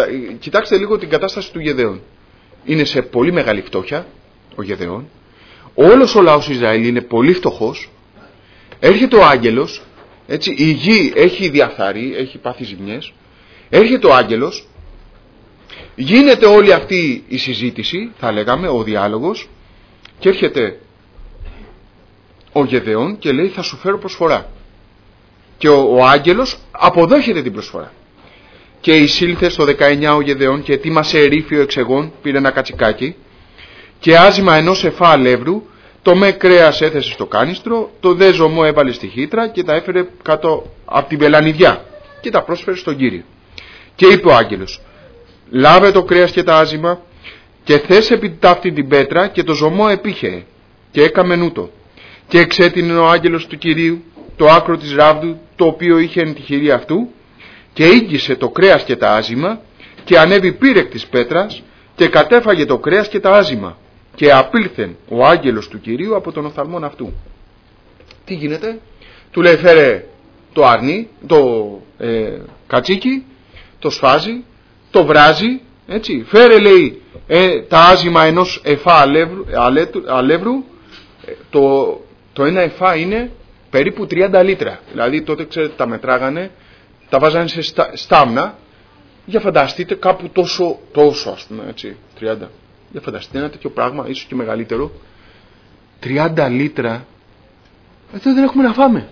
κοιτάξτε λίγο την κατάσταση του Γεδεών. Είναι σε πολύ μεγάλη φτώχεια ο Γεδεών. όλος ο λαός Ισραήλ είναι πολύ φτωχός, έρχεται ο άγγελος, έτσι, η γη έχει διαφθαρεί, έχει πάθει ζημιές, έρχεται ο άγγελος, γίνεται όλη αυτή η συζήτηση, θα λέγαμε, ο διάλογος, και έρχεται ο Γεδεών και λέει θα σου φέρω προσφορά. Και ο άγγελος αποδέχεται την προσφορά. Και εισήλθε στο 19 ο Γεδεών και ετοίμασε ερήφιο εξεγών, πήρε ένα κατσικάκι και άζημα ενός εφά αλεύρου, το με κρέας έθεσε στο κάνιστρο, το δε ζωμό έβαλε στη χύτρα και τα έφερε κάτω από την πελανιδιά και τα πρόσφερε στον Κύριο. Και είπε ο άγγελος, λάβε το κρέας και τα άζημα και θες επί ταύτη την πέτρα και το ζωμό επίχε και έκαμε νούτο. Και εξέτεινε ο άγγελος του Κυρίου το άκρο της ράβδου, το οποίο είχε εν τη χειρή αυτού, και ήγγισε το κρέας και τα άζημα και ανέβη πύρεκ της πέτρας και κατέφαγε το κρέας και τα άζημα και απήλθεν ο άγγελος του Κυρίου από τον οφθαλμόν αυτού. Τι γίνεται? Του λέει φέρε το αρνί, το κατσίκι, το σφάζει, το βράζει, έτσι, φέρε λέει τα άζημα ενός εφά αλεύρου, το ένα εφά είναι περίπου 30 λίτρα, δηλαδή τότε ξέρετε τα μετράγανε, τα βάζανε σε στάμνα, για φανταστείτε κάπου τόσο ας πούμε, έτσι, 30, για φανταστείτε ένα τέτοιο πράγμα, ίσως και μεγαλύτερο, 30 λίτρα, εδώ δεν έχουμε να φάμε.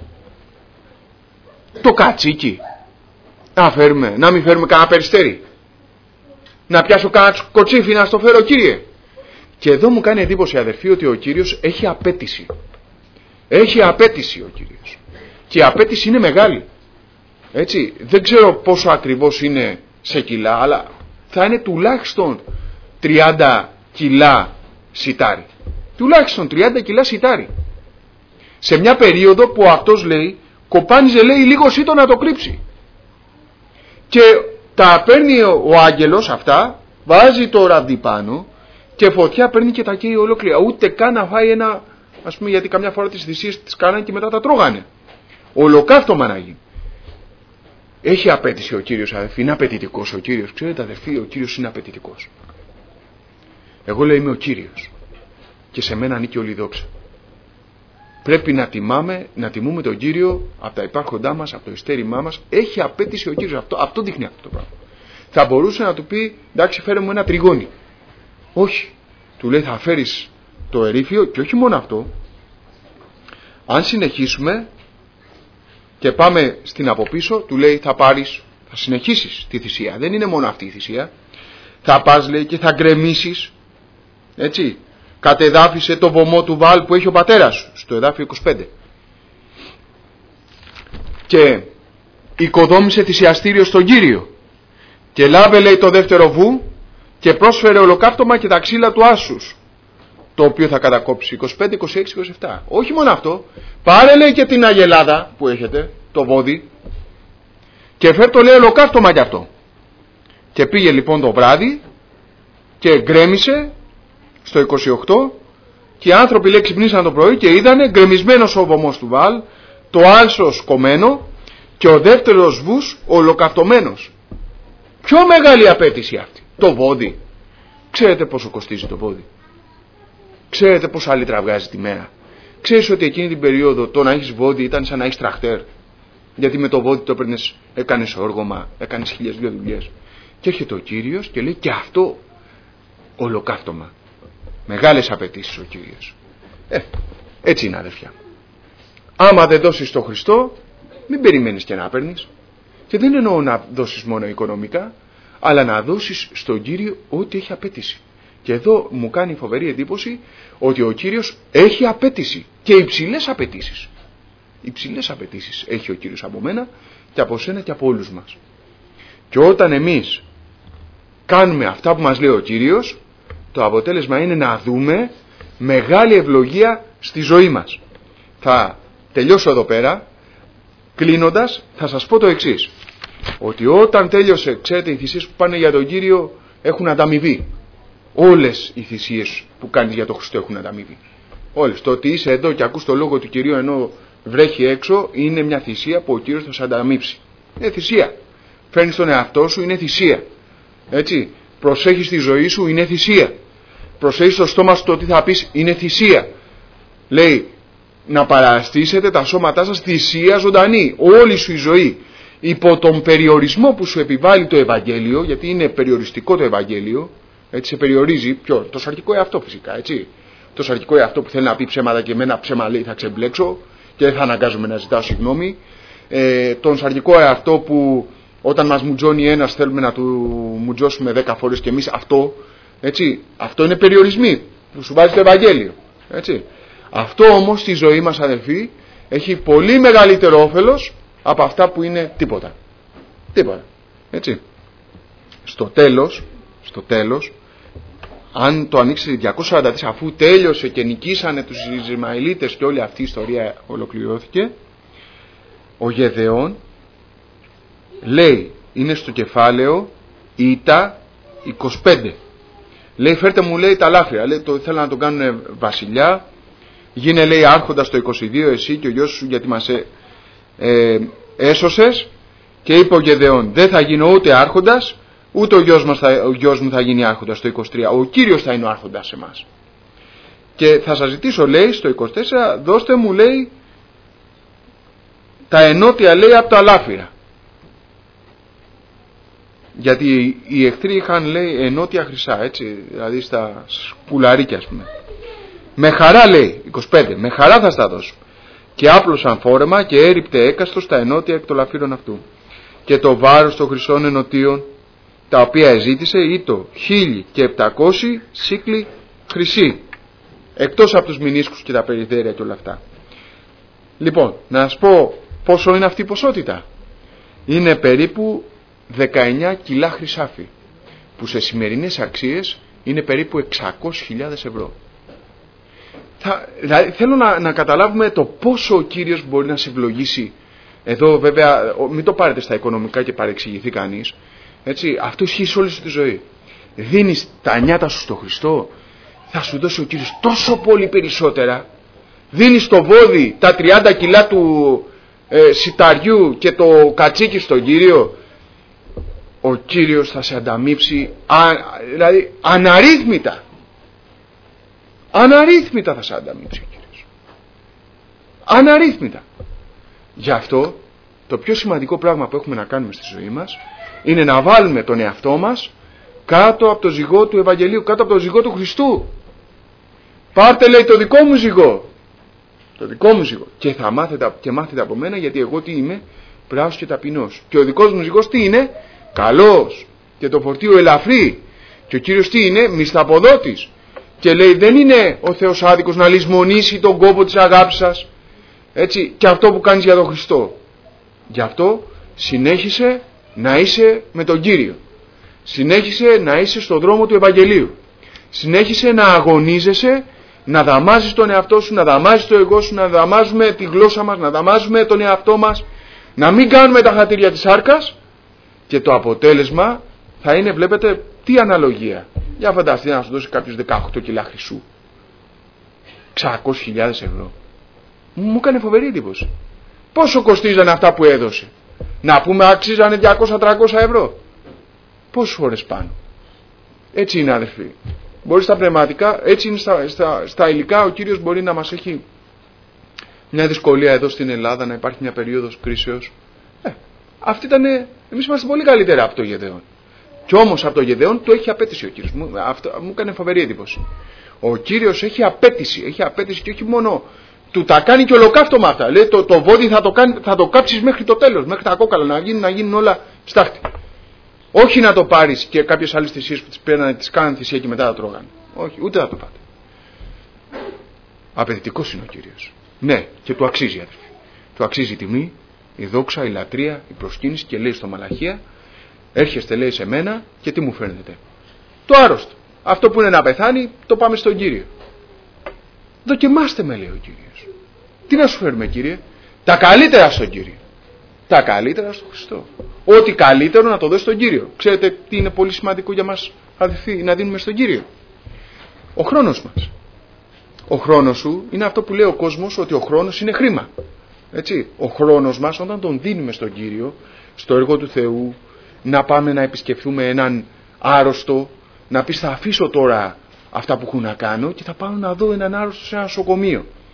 Το κατσίκι, να μην φέρουμε κανένα περιστέρι, να πιάσω κανένα κοτσίφι να στο φέρω Κύριε. Και εδώ μου κάνει εντύπωση αδερφοί ότι ο Κύριος έχει απέτηση. Έχει απέτηση ο Κύριος. Και η απέτηση είναι μεγάλη. Έτσι, δεν ξέρω πόσο ακριβώς είναι σε κιλά, αλλά θα είναι τουλάχιστον 30 κιλά σιτάρι. Τουλάχιστον 30 κιλά σιτάρι. Σε μια περίοδο που αυτός λέει, κοπάνιζε λέει λίγο σίτο να το κρύψει. Και τα παίρνει ο άγγελος αυτά, βάζει το ραβδί πάνω και φωτιά παίρνει και τα καίει ολόκληρα. Ούτε καν να φάει ένα, ας πούμε, γιατί καμιά φορά τις θυσίες τις κάνανε και μετά τα τρώγανε. Ολοκαύτωμα να γίνει. Έχει απέτηση ο Κύριος, αδερφοί, είναι απαιτητικός ο Κύριος. Ξέρετε αδερφοί, ο Κύριος είναι απαιτητικός. Εγώ λέω είμαι ο Κύριος και σε μένα ανήκει όλη η δόξα. Πρέπει να τιμούμε τον Κύριο από τα υπάρχοντά μας, από το ειστέρημά μας. Έχει απέτηση ο Κύριος, αυτό δείχνει αυτό το πράγμα. Θα μπορούσε να του πει, εντάξει φέρε μου ένα τριγώνι. Όχι, του λέει θα φέρεις το ερήφιο και όχι μόνο αυτό. Αν συνεχίσουμε και πάμε στην από πίσω, του λέει θα συνεχίσεις τη θυσία. Δεν είναι μόνο αυτή η θυσία. Θα πας λέει και θα γκρεμίσεις, έτσι, κατεδάφισε το βωμό του Βαάλ που έχει ο πατέρας σου, στο εδάφιο 25. Και οικοδόμησε θυσιαστήριο στον Κύριο. Και λάβε λέει το δεύτερο βου και πρόσφερε ολοκαύτωμα και τα ξύλα του άσους, το οποίο θα κατακόψει 25, 26, 27. Όχι μόνο αυτό, πάρε λέει και την αγελάδα που έχετε, το βόδι, και φέρ το λέει ολοκαύτωμα γι' αυτό. Και πήγε λοιπόν το βράδυ και γκρέμισε στο 28 και οι άνθρωποι λέει ξυπνήσαν το πρωί και είδανε γκρεμισμένος ο βωμός του Βαάλ, το άλσος κομμένο και ο δεύτερος βους ολοκαυτωμένος. Πιο μεγάλη απέτηση αυτή. Το βόδι. Ξέρετε πόσο κοστίζει το βόδι? Ξέρετε πόσα λίτρα βγάζει τη μέρα? Ξέρεις ότι εκείνη την περίοδο το να έχεις βόδι ήταν σαν να έχεις τραχτέρ? Γιατί με το βόδι το έπαιρνες, έκανες όργωμα, έκανες 1002 δουλειές. Και έρχεται ο Κύριος και λέει και αυτό ολοκαύτωμα. Μεγάλες απαιτήσεις ο Κύριος. Έτσι είναι αδερφιά. Άμα δεν δώσεις στο Χριστό, μην περιμένεις και να παίρνεις. Και δεν εννοώ να δώσεις μόνο οικονομικά, αλλά να δώσεις στον Κύριο ό,τι έχει απέτηση. Και εδώ μου κάνει φοβερή εντύπωση ότι ο Κύριος έχει απέτηση και υψηλές απαιτήσεις. Υψηλές απαιτήσεις έχει ο Κύριος από μένα και από σένα και από όλους μας. Και όταν εμείς κάνουμε αυτά που μας λέει ο Κύριος, το αποτέλεσμα είναι να δούμε μεγάλη ευλογία στη ζωή μας. Θα τελειώσω εδώ πέρα. Κλείνοντας θα σας πω το εξής, ότι όταν τέλειωσε, ξέρετε, οι θυσίες που πάνε για τον Κύριο έχουν ανταμοιβή. Όλες οι θυσίες που κάνεις για τον Χριστό έχουν ανταμοιβή. Όλες. Το ότι είσαι εδώ και ακούς το λόγο του Κυρίου ενώ βρέχει έξω είναι μια θυσία που ο Κύριος θα σε ανταμείψει. Είναι θυσία. Φέρνεις τον εαυτό σου, είναι θυσία. Έτσι. Προσέχεις τη ζωή σου, είναι θυσία. Προσέχεις το στόμα σου το τι θα πεις, είναι θυσία. Λέει να παραστήσετε τα σώματά σας θυσία ζωντανή, όλη σου η ζωή, υπό τον περιορισμό που σου επιβάλλει το Ευαγγέλιο, γιατί είναι περιοριστικό το Ευαγγέλιο, έτσι σε περιορίζει, ποιο, το σαρκικό εαυτό φυσικά, έτσι. Το σαρκικό εαυτό που θέλει να πει ψέματα και εμένα ψέμα λέει θα ξεμπλέξω και δεν θα αναγκάζομαι να ζητάω συγγνώμη. Τον σαρκικό εαυτό που όταν μας μουτζώνει ένας θέλουμε να του μουτζώσουμε 10 φορές και εμείς αυτό, έτσι. Αυτό είναι περιορισμοί που σου βάζει το Ευαγγέλιο, έτσι. Αυτό όμως στη ζωή μας, αδελφοί, έχει πολύ μεγαλύτερο όφελος από αυτά που είναι τίποτα. Τίποτα, έτσι. Στο τέλος, αν το ανοίξει 244, αφού τέλειωσε και νικήσανε τους Ισμαηλίτες και όλη αυτή η ιστορία ολοκληρώθηκε, ο Γεδεών λέει, είναι στο κεφάλαιο Ήτα 25, λέει φέρτε μου, λέει, τα λάφυρα, λέει, θέλω να τον κάνουν βασιλιά, γίνε, λέει, άρχοντας το 22 εσύ και ο γιος σου, γιατί μας έσωσες. Και είπε ο Γεδεών, δεν θα γίνω ούτε άρχοντας, ούτε ο γιος μου θα γίνει άρχοντας. Το 23 ο Κύριος θα είναι ο άρχοντας σε εμάς. Και θα σας ζητήσω, λέει, στο 24, δώστε μου, λέει, τα ενότια, λέει, από τα λάφυρα. Γιατί οι εχθροί είχαν, λέει, ενότια χρυσά, έτσι, δηλαδή στα σκουλαρίκια, ας πούμε. Με χαρά, λέει, 25, με χαρά θα στα δώσω. Και άπλωσαν φόρεμα και έριπτε έκαστος τα ενότια εκ των λαφύρων αυτού. Και το βάρος των χρυσών ενωτίων, τα οποία εζήτησε, ήτο 1.700 σύκλοι χρυσή. Εκτός από τους μηνίσκους και τα περιδέρια και όλα αυτά. Λοιπόν, να σας πω πόσο είναι αυτή η ποσότητα. Είναι περίπου 19 κιλά χρυσάφι, που σε σημερινές αξίες είναι περίπου 600.000 ευρώ. Δηλαδή, θέλω να καταλάβουμε το πόσο ο Κύριος μπορεί να σε ευλογήσει. Εδώ βέβαια μην το πάρετε στα οικονομικά και παρεξηγηθεί κανείς, έτσι. Αυτό ισχύει σε όλη σου τη ζωή. Δίνεις τα νιάτα σου στο Χριστό, θα σου δώσει ο Κύριος τόσο πολύ περισσότερα. Δίνεις το βόδι, τα 30 κιλά του σιταριού και το κατσίκι στον Κύριο, ο Κύριος θα σε ανταμείψει δηλαδή αναρρύθμιτα. Αναρρύθμιτα θα σε ανταμείψει ο Κύριος. Αναρρύθμιτα. Γι' αυτό το πιο σημαντικό πράγμα που έχουμε να κάνουμε στη ζωή μας είναι να βάλουμε τον εαυτό μας κάτω από το ζυγό του Ευαγγελίου, κάτω από το ζυγό του Χριστού. Πάρτε, λέει, το δικό μου ζυγό. Το δικό μου ζυγό. Και θα μάθετε από μένα, γιατί εγώ τι είμαι, πράος και ταπεινός. Και ο δικός μου ζυγός τι είναι, καλός. Και το φορτίο ελαφρύ. Και ο Κύριος τι είναι, μισθαποδότης. Και λέει, δεν είναι ο Θεός άδικος να λησμονήσει τον κόπο της αγάπης σας, έτσι, και αυτό που κάνεις για τον Χριστό. Γι' αυτό συνέχισε να είσαι με τον Κύριο. Συνέχισε να είσαι στον δρόμο του Ευαγγελίου. Συνέχισε να αγωνίζεσαι, να δαμάζεις τον εαυτό σου, να δαμάζεις το εγώ σου, να δαμάζουμε τη γλώσσα μας, να δαμάζουμε τον εαυτό μας, να μην κάνουμε τα χατήρια της σάρκας, και το αποτέλεσμα θα είναι, βλέπετε, τι αναλογία. Για φανταστείτε να σου δώσει κάποιος 18 κιλά χρυσού, 600.000 ευρώ. Μου έκανε φοβερή εντύπωση. Πόσο κοστίζανε αυτά που έδωσε? Να πούμε άξιζανε 200-300 ευρώ. Πόσες φορές πάνω? Έτσι είναι, αδελφοί. Μπορεί στα πνευματικά, έτσι είναι στα υλικά. Ο Κύριος μπορεί να μας έχει μια δυσκολία εδώ στην Ελλάδα, να υπάρχει μια περίοδος κρίσεως. Αυτή ήταν, εμείς είμαστε πολύ καλύτερα από το Γεδεών. Κι όμως από το Γεδεών το έχει απέτηση ο Κύριος. Μου έκανε φοβερή εντύπωση. Ο Κύριος έχει απέτηση και όχι μόνο, του τα κάνει και ολοκαύτωμα αυτά. Λέει το βόδι θα το κάψεις μέχρι το τέλος, μέχρι τα κόκαλα, να γίνουν όλα στάχτη. Όχι να το πάρεις και κάποιες άλλες θυσίες που τις παίρνανε, τις κάνανε θυσία και μετά τα τρώγανε. Όχι, ούτε θα το πάτε. Απαιτητικός είναι ο Κύριος. Ναι, και του αξίζει, αδελφοί. Του αξίζει η τιμή, η δόξα, η λατρεία, η προσκύνηση, και λέει στο Μαλαχία, έρχεστε, λέει, σε μένα και τι μου φέρνετε? Το άρρωστο. Αυτό που είναι να πεθάνει, το πάμε στον Κύριο. Δοκιμάστε με, λέει ο Κύριος. Τι να σου φέρουμε, Κύριε? Τα καλύτερα στον Κύριο. Τα καλύτερα στον Χριστό. Ό,τι καλύτερο να το δώσει στον Κύριο. Ξέρετε τι είναι πολύ σημαντικό για μας, αδελφοί, να δίνουμε στον Κύριο? Ο χρόνος μας. Ο χρόνος σου είναι αυτό που λέει ο κόσμος, ότι ο χρόνος είναι χρήμα. Έτσι. Ο χρόνος μας, όταν τον δίνουμε στον Κύριο, στο έργο του Θεού, να πάμε να επισκεφθούμε έναν άρρωστο, να πεις θα αφήσω τώρα αυτά που έχω να κάνω και θα πάω να δω έναν άρρωστο σε ένα νοσοκομείο.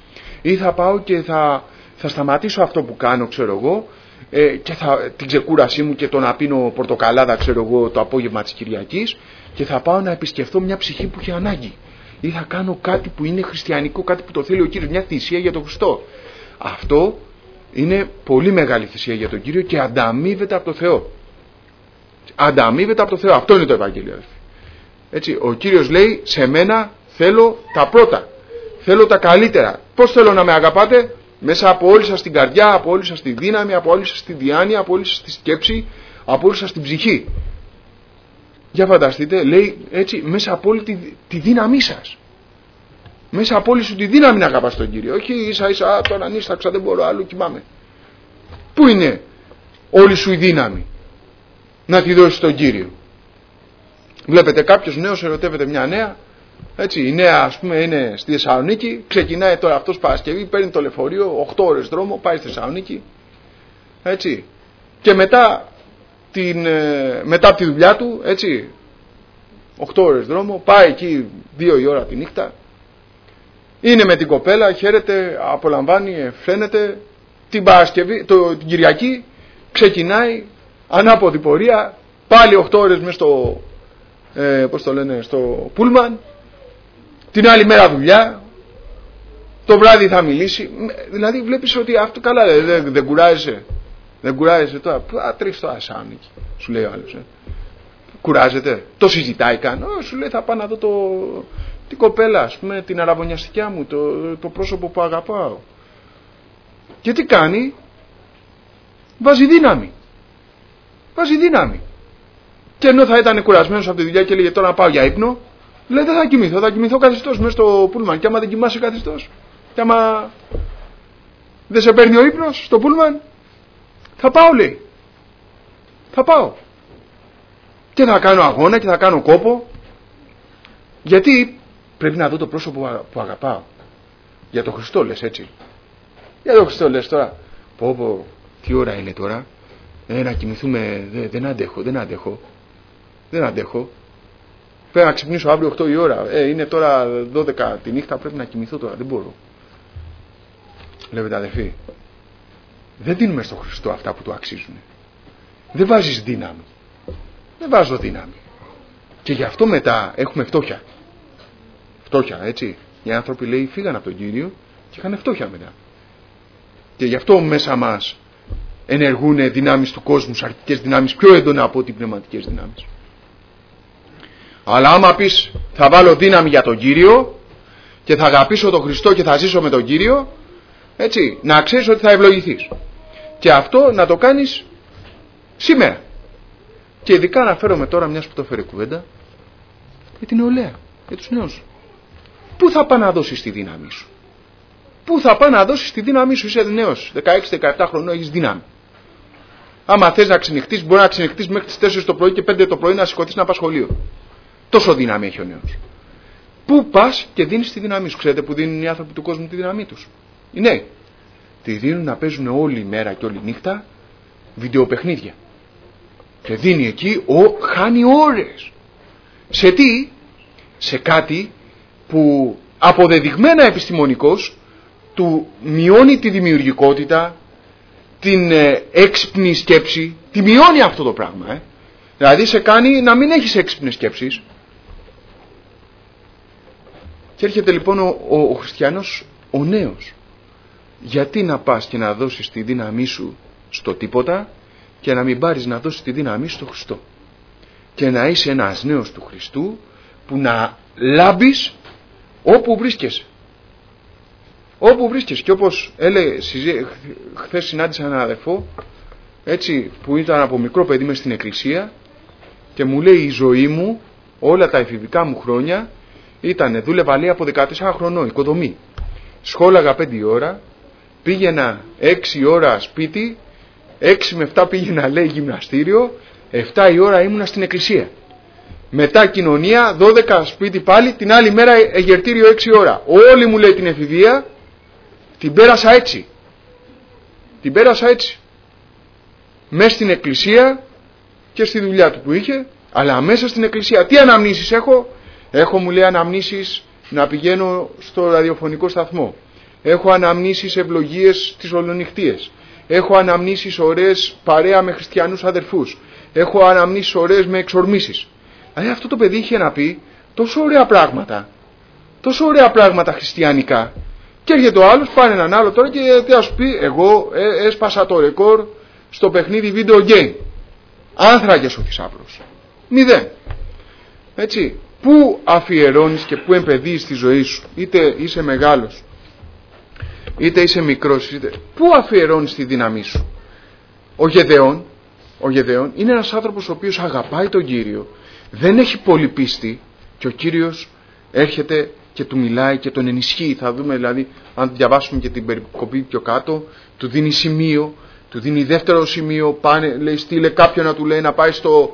Ή θα πάω και θα σταματήσω αυτό που κάνω, ξέρω εγώ, και την ξεκούρασή μου και το να πίνω πορτοκαλάδα, ξέρω εγώ, το απόγευμα της Κυριακής, και θα πάω να επισκεφθώ μια ψυχή που έχει ανάγκη. Ή θα κάνω κάτι που είναι χριστιανικό, κάτι που το θέλει ο Κύριος, μια θυσία για τον Χριστό. Αυτό είναι πολύ μεγάλη θυσία για τον Κύριο και ανταμείβεται από το Θεό. Ανταμείβεται από το Θεό. Αυτό είναι το Ευαγγέλιο. Έτσι, ο Κύριος λέει, σε μένα θέλω τα πρώτα. Θέλω τα καλύτερα. Πώς θέλω να με αγαπάτε? Μέσα από όλη σας την καρδιά, από όλη σας τη δύναμη, από όλη σας τη διάνοια, από όλη σας τη σκέψη, από όλη σας την ψυχή. Για φανταστείτε, λέει έτσι, μέσα από όλη τη δύναμή σας. Μέσα από όλη σου τη δύναμη να αγαπάς τον Κύριο. Όχι ίσα ίσα, τώρα νύσταξα, δεν μπορώ άλλο, κοιμάμαι. Πού είναι όλη σου η δύναμη να τη δώσεις στον Κύριο? Βλέπετε κάποιος νέος ερωτεύεται μια νέα. Έτσι, η νέα, ας πούμε, είναι στη Θεσσαλονίκη, ξεκινάει τώρα αυτός Παρασκευή, παίρνει το λεωφορείο, 8 ώρες δρόμο, πάει στη Θεσσαλονίκη. Έτσι. Και μετά από τη δουλειά του, έτσι, 8 ώρες δρόμο, πάει εκεί 2 η ώρα τη νύχτα. Είναι με την κοπέλα, χαίρεται, απολαμβάνει, φαίνεται. Την Παρασκευή, την Κυριακή, ξεκινάει ανάποδη πορεία, πάλι 8 ώρες μέσα στο πούλμαν. Την άλλη μέρα δουλειά, το βράδυ θα μιλήσει. Δηλαδή βλέπεις ότι αυτό καλά δεν κουράζεσαι. Δεν κουράζεσαι τώρα. Τρεις τώρα Θεσσαλονίκη, σου λέει ο άλλος. Κουράζεται. Το συζητάει καν. Σου λέει θα πάω να δω την κοπέλα, ας πούμε, την αραβωνιαστικιά μου, το πρόσωπο που αγαπάω. Και τι κάνει? Βάζει δύναμη. Βάζει δύναμη. Και ενώ θα ήταν κουρασμένος από τη δουλειά και έλεγε τώρα να πάω για ύπνο, λέει δεν θα κοιμηθώ, θα κοιμηθώ καθιστός μέσα στο πούλμαν. Και άμα δεν κοιμάσαι καθιστός, και άμα δεν σε παίρνει ο ύπνος στο πούλμαν, θα πάω, λέει. Θα πάω. Και θα κάνω αγώνα και θα κάνω κόπο. Γιατί πρέπει να δω το πρόσωπο που αγαπάω. Για τον Χριστό λες, έτσι. Για τον Χριστό λες τώρα. Πω, τι ώρα είναι τώρα. Να κοιμηθούμε, δεν αντέχω. Πρέπει να ξυπνήσω αύριο 8 η ώρα. Είναι τώρα 12 τη νύχτα, πρέπει να κοιμηθώ τώρα, δεν μπορώ. Λέτε αδερφοί, δεν δίνουμε στον Χριστό αυτά που του αξίζουν. Δεν βάζεις δύναμη. Δεν βάζω δύναμη. Και γι' αυτό μετά έχουμε φτώχεια. Φτώχεια, έτσι. Οι άνθρωποι, λέει, φύγαν από τον Κύριο και είχαν φτώχεια μετά. Και γι' αυτό μέσα μας ενεργούν δυνάμεις του κόσμου, σαρκικές δυνάμεις πιο έντονα από ότι πνευματικές δυνάμεις. Αλλά άμα πεις θα βάλω δύναμη για τον Κύριο και θα αγαπήσω τον Χριστό και θα ζήσω με τον Κύριο, έτσι, να ξέρεις ότι θα ευλογηθείς. Και αυτό να το κάνεις σήμερα. Και ειδικά αναφέρομαι τώρα, μιας που το φέρει κουβέντα, για την νεολαία, για τους νέους. Πού θα πάει να δώσεις τη δύναμη σου? Πού θα πάει να δώσεις τη δύναμη σου? Είσαι νέος, 16-17 χρονών, έχεις δύναμη. Άμα θες να ξενυχτείς, μπορεί να ξενυχτείς μέχρι τις 4 το πρωί και 5 το πρωί να σηκωθείς να πας σχολείο. Τόσο δύναμη έχει ο νέος. Πού πας και δίνεις τη δύναμη σου? Ξέρετε που δίνουν οι άνθρωποι του κόσμου τη δύναμή τους? Οι νέοι. Τη δίνουν να παίζουν όλη μέρα και όλη νύχτα βιντεοπαιχνίδια. Και δίνει εκεί, χάνει ώρες. Σε τι? Σε κάτι που αποδεδειγμένα επιστημονικός του μειώνει τη δημιουργικότητα, την έξυπνη σκέψη, τη μειώνει αυτό το πράγμα. Δηλαδή σε κάνει να μην έχεις έξυπνες σκέψεις. Και έρχεται λοιπόν ο χριστιανός, ο νέος. Γιατί να πας και να δώσεις τη δύναμή σου στο τίποτα και να μην πάρεις να δώσεις τη δύναμή σου στο Χριστό? Και να είσαι ένας νέος του Χριστού που να λάμπεις όπου βρίσκεσαι. Όπου βρίσκεσαι. Και όπως έλεγε, χθες συνάντησα έναν αδερφό, έτσι, που ήταν από μικρό παιδί μες στην εκκλησία και μου λέει η ζωή μου, όλα τα εφηβικά μου χρόνια δούλευα, λέει, από 14 χρονών, οικοδομή. Σχόλαγα 5 ώρα, πήγαινα 6 ώρα σπίτι, 6 με 7 πήγαινα, λέει, γυμναστήριο, 7 η ώρα ήμουνα στην εκκλησία. Μετά κοινωνία, 12 σπίτι πάλι, την άλλη μέρα εγερτήριο 6 ώρα. Όλη μου, λέει, την εφηβεία την πέρασα έτσι. Την πέρασα έτσι. Μέσα στην εκκλησία και στη δουλειά του που είχε, αλλά μέσα στην εκκλησία. Τι αναμνήσεις έχω? Έχω, μου λέει, αναμνήσεις να πηγαίνω στο ραδιοφωνικό σταθμό. έχω αναμνήσεις ευλογίες τις ολονυχτίες, έχω αναμνήσεις ωραίες παρέα με χριστιανούς αδερφούς, έχω αναμνήσεις ωραίες με εξορμήσεις. Δηλαδή αυτό το παιδί είχε να πει τόσο ωραία πράγματα χριστιανικά. Και έρχεται ο άλλος, πάνε έναν άλλο τώρα και τι σου πει, εγώ έσπασα το ρεκόρ στο παιχνίδι video game. Άνθρακες ο θησαύρος. 0. Έτσι. Πού αφιερώνεις και πού εμπεδίεις τη ζωή σου, είτε είσαι μεγάλος, είτε είσαι μικρός, πού αφιερώνεις τη δύναμή σου. Ο Γεδεών είναι ένας άνθρωπος ο οποίος αγαπάει τον Κύριο, δεν έχει πολύ πίστη και ο Κύριος έρχεται και του μιλάει και τον ενισχύει. Θα δούμε δηλαδή, αν διαβάσουμε και την περικοπή πιο κάτω, του δίνει σημείο, του δίνει δεύτερο σημείο, πάνε, λέει, στείλε κάποιον να του λέει να πάει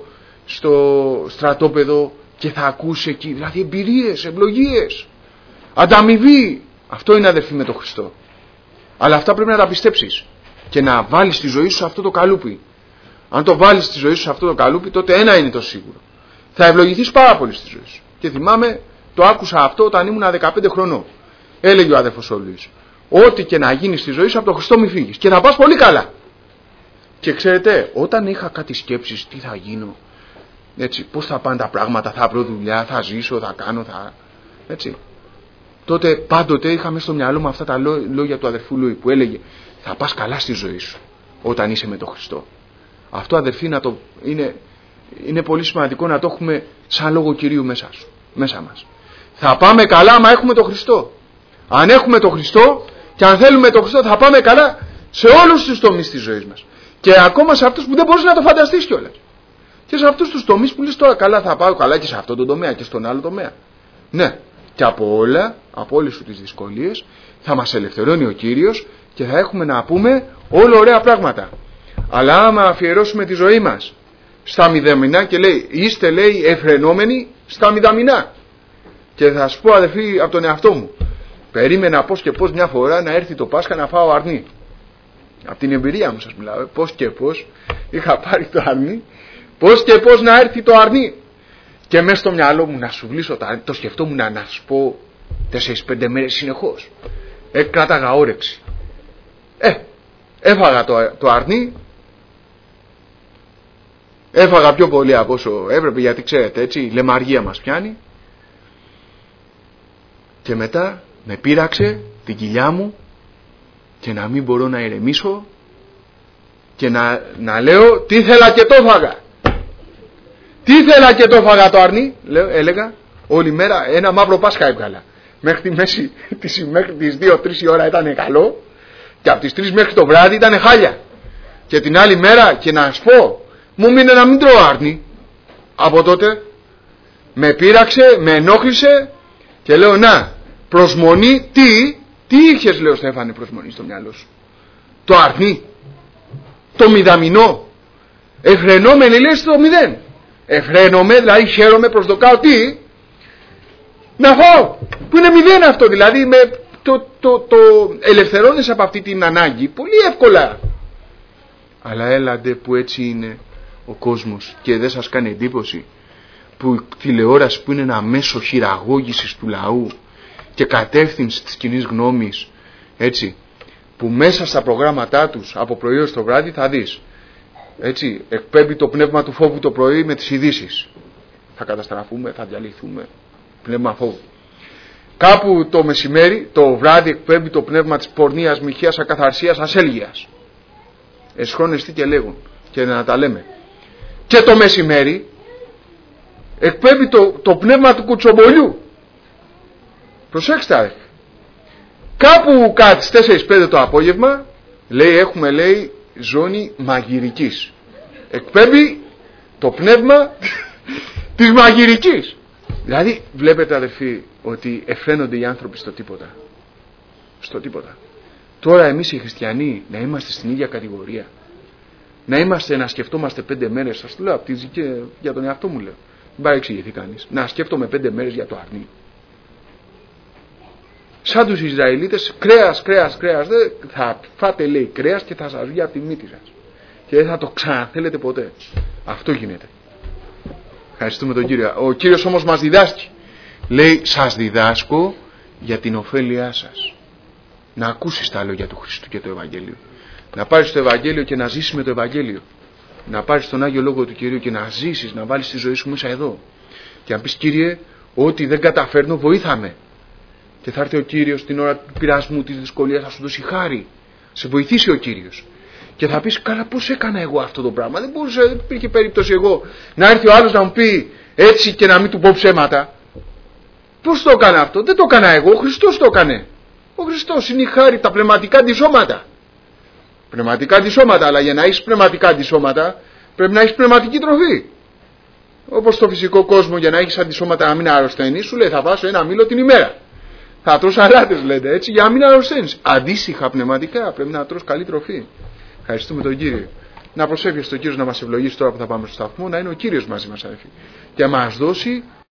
στο στρατόπεδο και θα ακούσει εκεί. Δηλαδή εμπειρίες, ευλογίες, ανταμοιβή. Αυτό είναι, αδερφοί, με τον Χριστό. Αλλά αυτά πρέπει να τα πιστέψεις και να βάλεις τη ζωή σου σε αυτό το καλούπι. Αν το βάλεις τη ζωή σου σε αυτό το καλούπι, τότε ένα είναι το σίγουρο. Θα ευλογηθείς πάρα πολύ στη ζωή σου. Και θυμάμαι, το άκουσα αυτό όταν ήμουν 15 χρονών. Έλεγε ο αδερφός ο Λουίς, ό,τι και να γίνει στη ζωή σου, από τον Χριστό μη φύγεις και θα πας πολύ καλά. Και ξέρετε, όταν είχα κάτι σκέψεις, τι θα γίνω, έτσι, πώς θα πάνε τα πράγματα, θα βρω δουλειά, θα ζήσω, θα κάνω, έτσι. Τότε πάντοτε είχα μέσα στο μυαλό μου αυτά τα λόγια του αδερφού Λουί που έλεγε, θα πας καλά στη ζωή σου όταν είσαι με τον Χριστό. Αυτό, αδερφοί, είναι πολύ σημαντικό να το έχουμε σαν λόγο Κυρίου μέσα μας. Θα πάμε καλά άμα έχουμε τον Χριστό. Αν έχουμε τον Χριστό και αν θέλουμε τον Χριστό, θα πάμε καλά σε όλους τους τομείς της ζωής μας. Και ακόμα σε αυτούς που δεν μπορείς να το φανταστείς κιόλας. Και σε αυτούς τους τομείς που λες τώρα, καλά, θα πάω καλά και σε αυτόν τον τομέα και στον άλλο τομέα. Ναι, και από όλες σου τις δυσκολίες θα μας ελευθερώνει ο Κύριος και θα έχουμε να πούμε όλα ωραία πράγματα. Αλλά άμα αφιερώσουμε τη ζωή μας στα μηδαμινά, και λέει, είστε, λέει, εφρενόμενοι στα μηδαμινά. Και θα σου πω, αδερφοί, από τον εαυτό μου, περίμενα πώς και πώς μια φορά να έρθει το Πάσχα να φάω αρνί. Από την εμπειρία μου σας μιλάω, πώς και πώς είχα πάρει το αρνί, πώς και πώς να έρθει το αρνί. Και μέσα στο μυαλό μου να σου βλήσω το σκεφτόμουν να σου πω 4-5 μέρες συνεχώς. Κράταγα όρεξη. Έφαγα το αρνί. Έφαγα πιο πολύ από όσο έπρεπε, γιατί ξέρετε, έτσι, η λεμαργία μας πιάνει. Και μετά με πείραξε την κοιλιά μου και να μην μπορώ να ηρεμήσω και να λέω, τι ήθελα και το έφαγα. Τι ήθελα και το έφαγα το αρνί, έλεγα, όλη μέρα ένα μαύρο Πάσχα έβγαλα. Μέχρι τη μέση, μέχρι τις 2-3 η ώρα ήταν καλό και από τις 3 μέχρι το βράδυ ήταν χάλια. Και την άλλη μέρα, και να σου πω, μου μείνε να μην τρώω άρνη. Από τότε με πείραξε, με ενόχλησε και λέω, να, προσμονή, τι είχες, λέω, Στέφανε, προσμονή στο μυαλό σου? Το αρνί, το μηδαμινό. Εφρενόμενοι, λέει, στο 0. Εφραίνομαι, δηλαδή χαίρομαι, προσδοκάω τι? Να φάω, που είναι 0 αυτό, δηλαδή το ελευθερώνεις από αυτή την ανάγκη πολύ εύκολα. Αλλά έλατε που έτσι είναι ο κόσμος και δεν σας κάνει εντύπωση που η τηλεόραση, που είναι ένα μέσο χειραγώγησης του λαού και κατεύθυνση της κοινής γνώμης, έτσι, που μέσα στα προγράμματά τους από πρωί ως το βράδυ θα δεις, έτσι, εκπέμπει το πνεύμα του φόβου το πρωί με τις ειδήσεις. Θα καταστραφούμε, θα διαλυθούμε, πνεύμα φόβου. Κάπου το μεσημέρι, το βράδυ, εκπέμπει το πνεύμα της πορνείας, μοιχείας, ακαθαρσίας, ασέλγειας. Εσχρόνες και λέγουν και να τα λέμε. Και το μεσημέρι εκπέμπει το πνεύμα του κουτσομπολιού. Προσέξτε, αδερφοί. Κάπου κάτι στις 4-5 το απόγευμα, λέει, έχουμε, λέει, ζώνη μαγειρικής. Εκπέμπει το πνεύμα της μαγειρικής. Δηλαδή βλέπετε, αδερφοί, ότι εφραίνονται οι άνθρωποι στο τίποτα. Στο τίποτα. Τώρα εμείς οι χριστιανοί να είμαστε στην ίδια κατηγορία. Να σκεφτόμαστε 5 μέρες, σας το λέω, για τον εαυτό μου λέω. Μην παρεξηγηθεί κανείς. Να σκέφτομαι 5 μέρες για το αρνί. Σαν τους Ισραηλίτες, κρέας. Θα φάτε, λέει, κρέας και θα σας βγει από τη μύτη σας. Και δεν θα το ξαναθέλετε ποτέ. Αυτό γίνεται. Ευχαριστούμε τον Κύριο. Ο Κύριος όμως μας διδάσκει. Λέει, σας διδάσκω για την ωφέλειά σας. να ακούσεις τα λόγια του Χριστού και το Ευαγγέλιο. Να πάρεις το Ευαγγέλιο και να ζήσεις με το Ευαγγέλιο. Να πάρεις τον Άγιο Λόγο του Κυρίου και να ζήσεις, να βάλεις τη ζωή σου μέσα εδώ. Και να πεις, Κύριε, ό,τι δεν καταφέρνω βοήθαμε. Και θα έρθει ο Κύριος την ώρα του πειρασμού, της δυσκολίας, θα σου δώσει χάρη. Σε βοηθήσει ο Κύριος. Και θα πεις, καλά, πώς έκανα εγώ αυτό το πράγμα. Δεν υπήρχε περίπτωση εγώ να έρθει ο άλλος να μου πει έτσι και να μην του πω ψέματα. Πώς το έκανα αυτό? Δεν το έκανα εγώ, ο Χριστός το έκανε. Ο Χριστός είναι η χάρη, τα πνευματικά αντισώματα. Πνευματικά αντισώματα, αλλά για να έχεις πνευματικά αντισώματα πρέπει να έχεις πνευματική τροφή. Όπως στο φυσικό κόσμο, για να έχεις αντισώματα να μην αρρωσταίνεις, σου λέει θα βάσω ένα μήλο την ημέρα. Θα τρως αλάτες, λέτε, έτσι, για να μην αρρωσταίνεις. Αντίστοιχα πνευματικά πρέπει να τρως καλή τροφή. Ευχαριστούμε τον Κύριο. Να προσεύχεσαι τον Κύριο να μας ευλογήσει τώρα που θα πάμε στο σταθμό, να είναι ο Κύριος μαζί μας, αδελφοί. Και να μας δώσει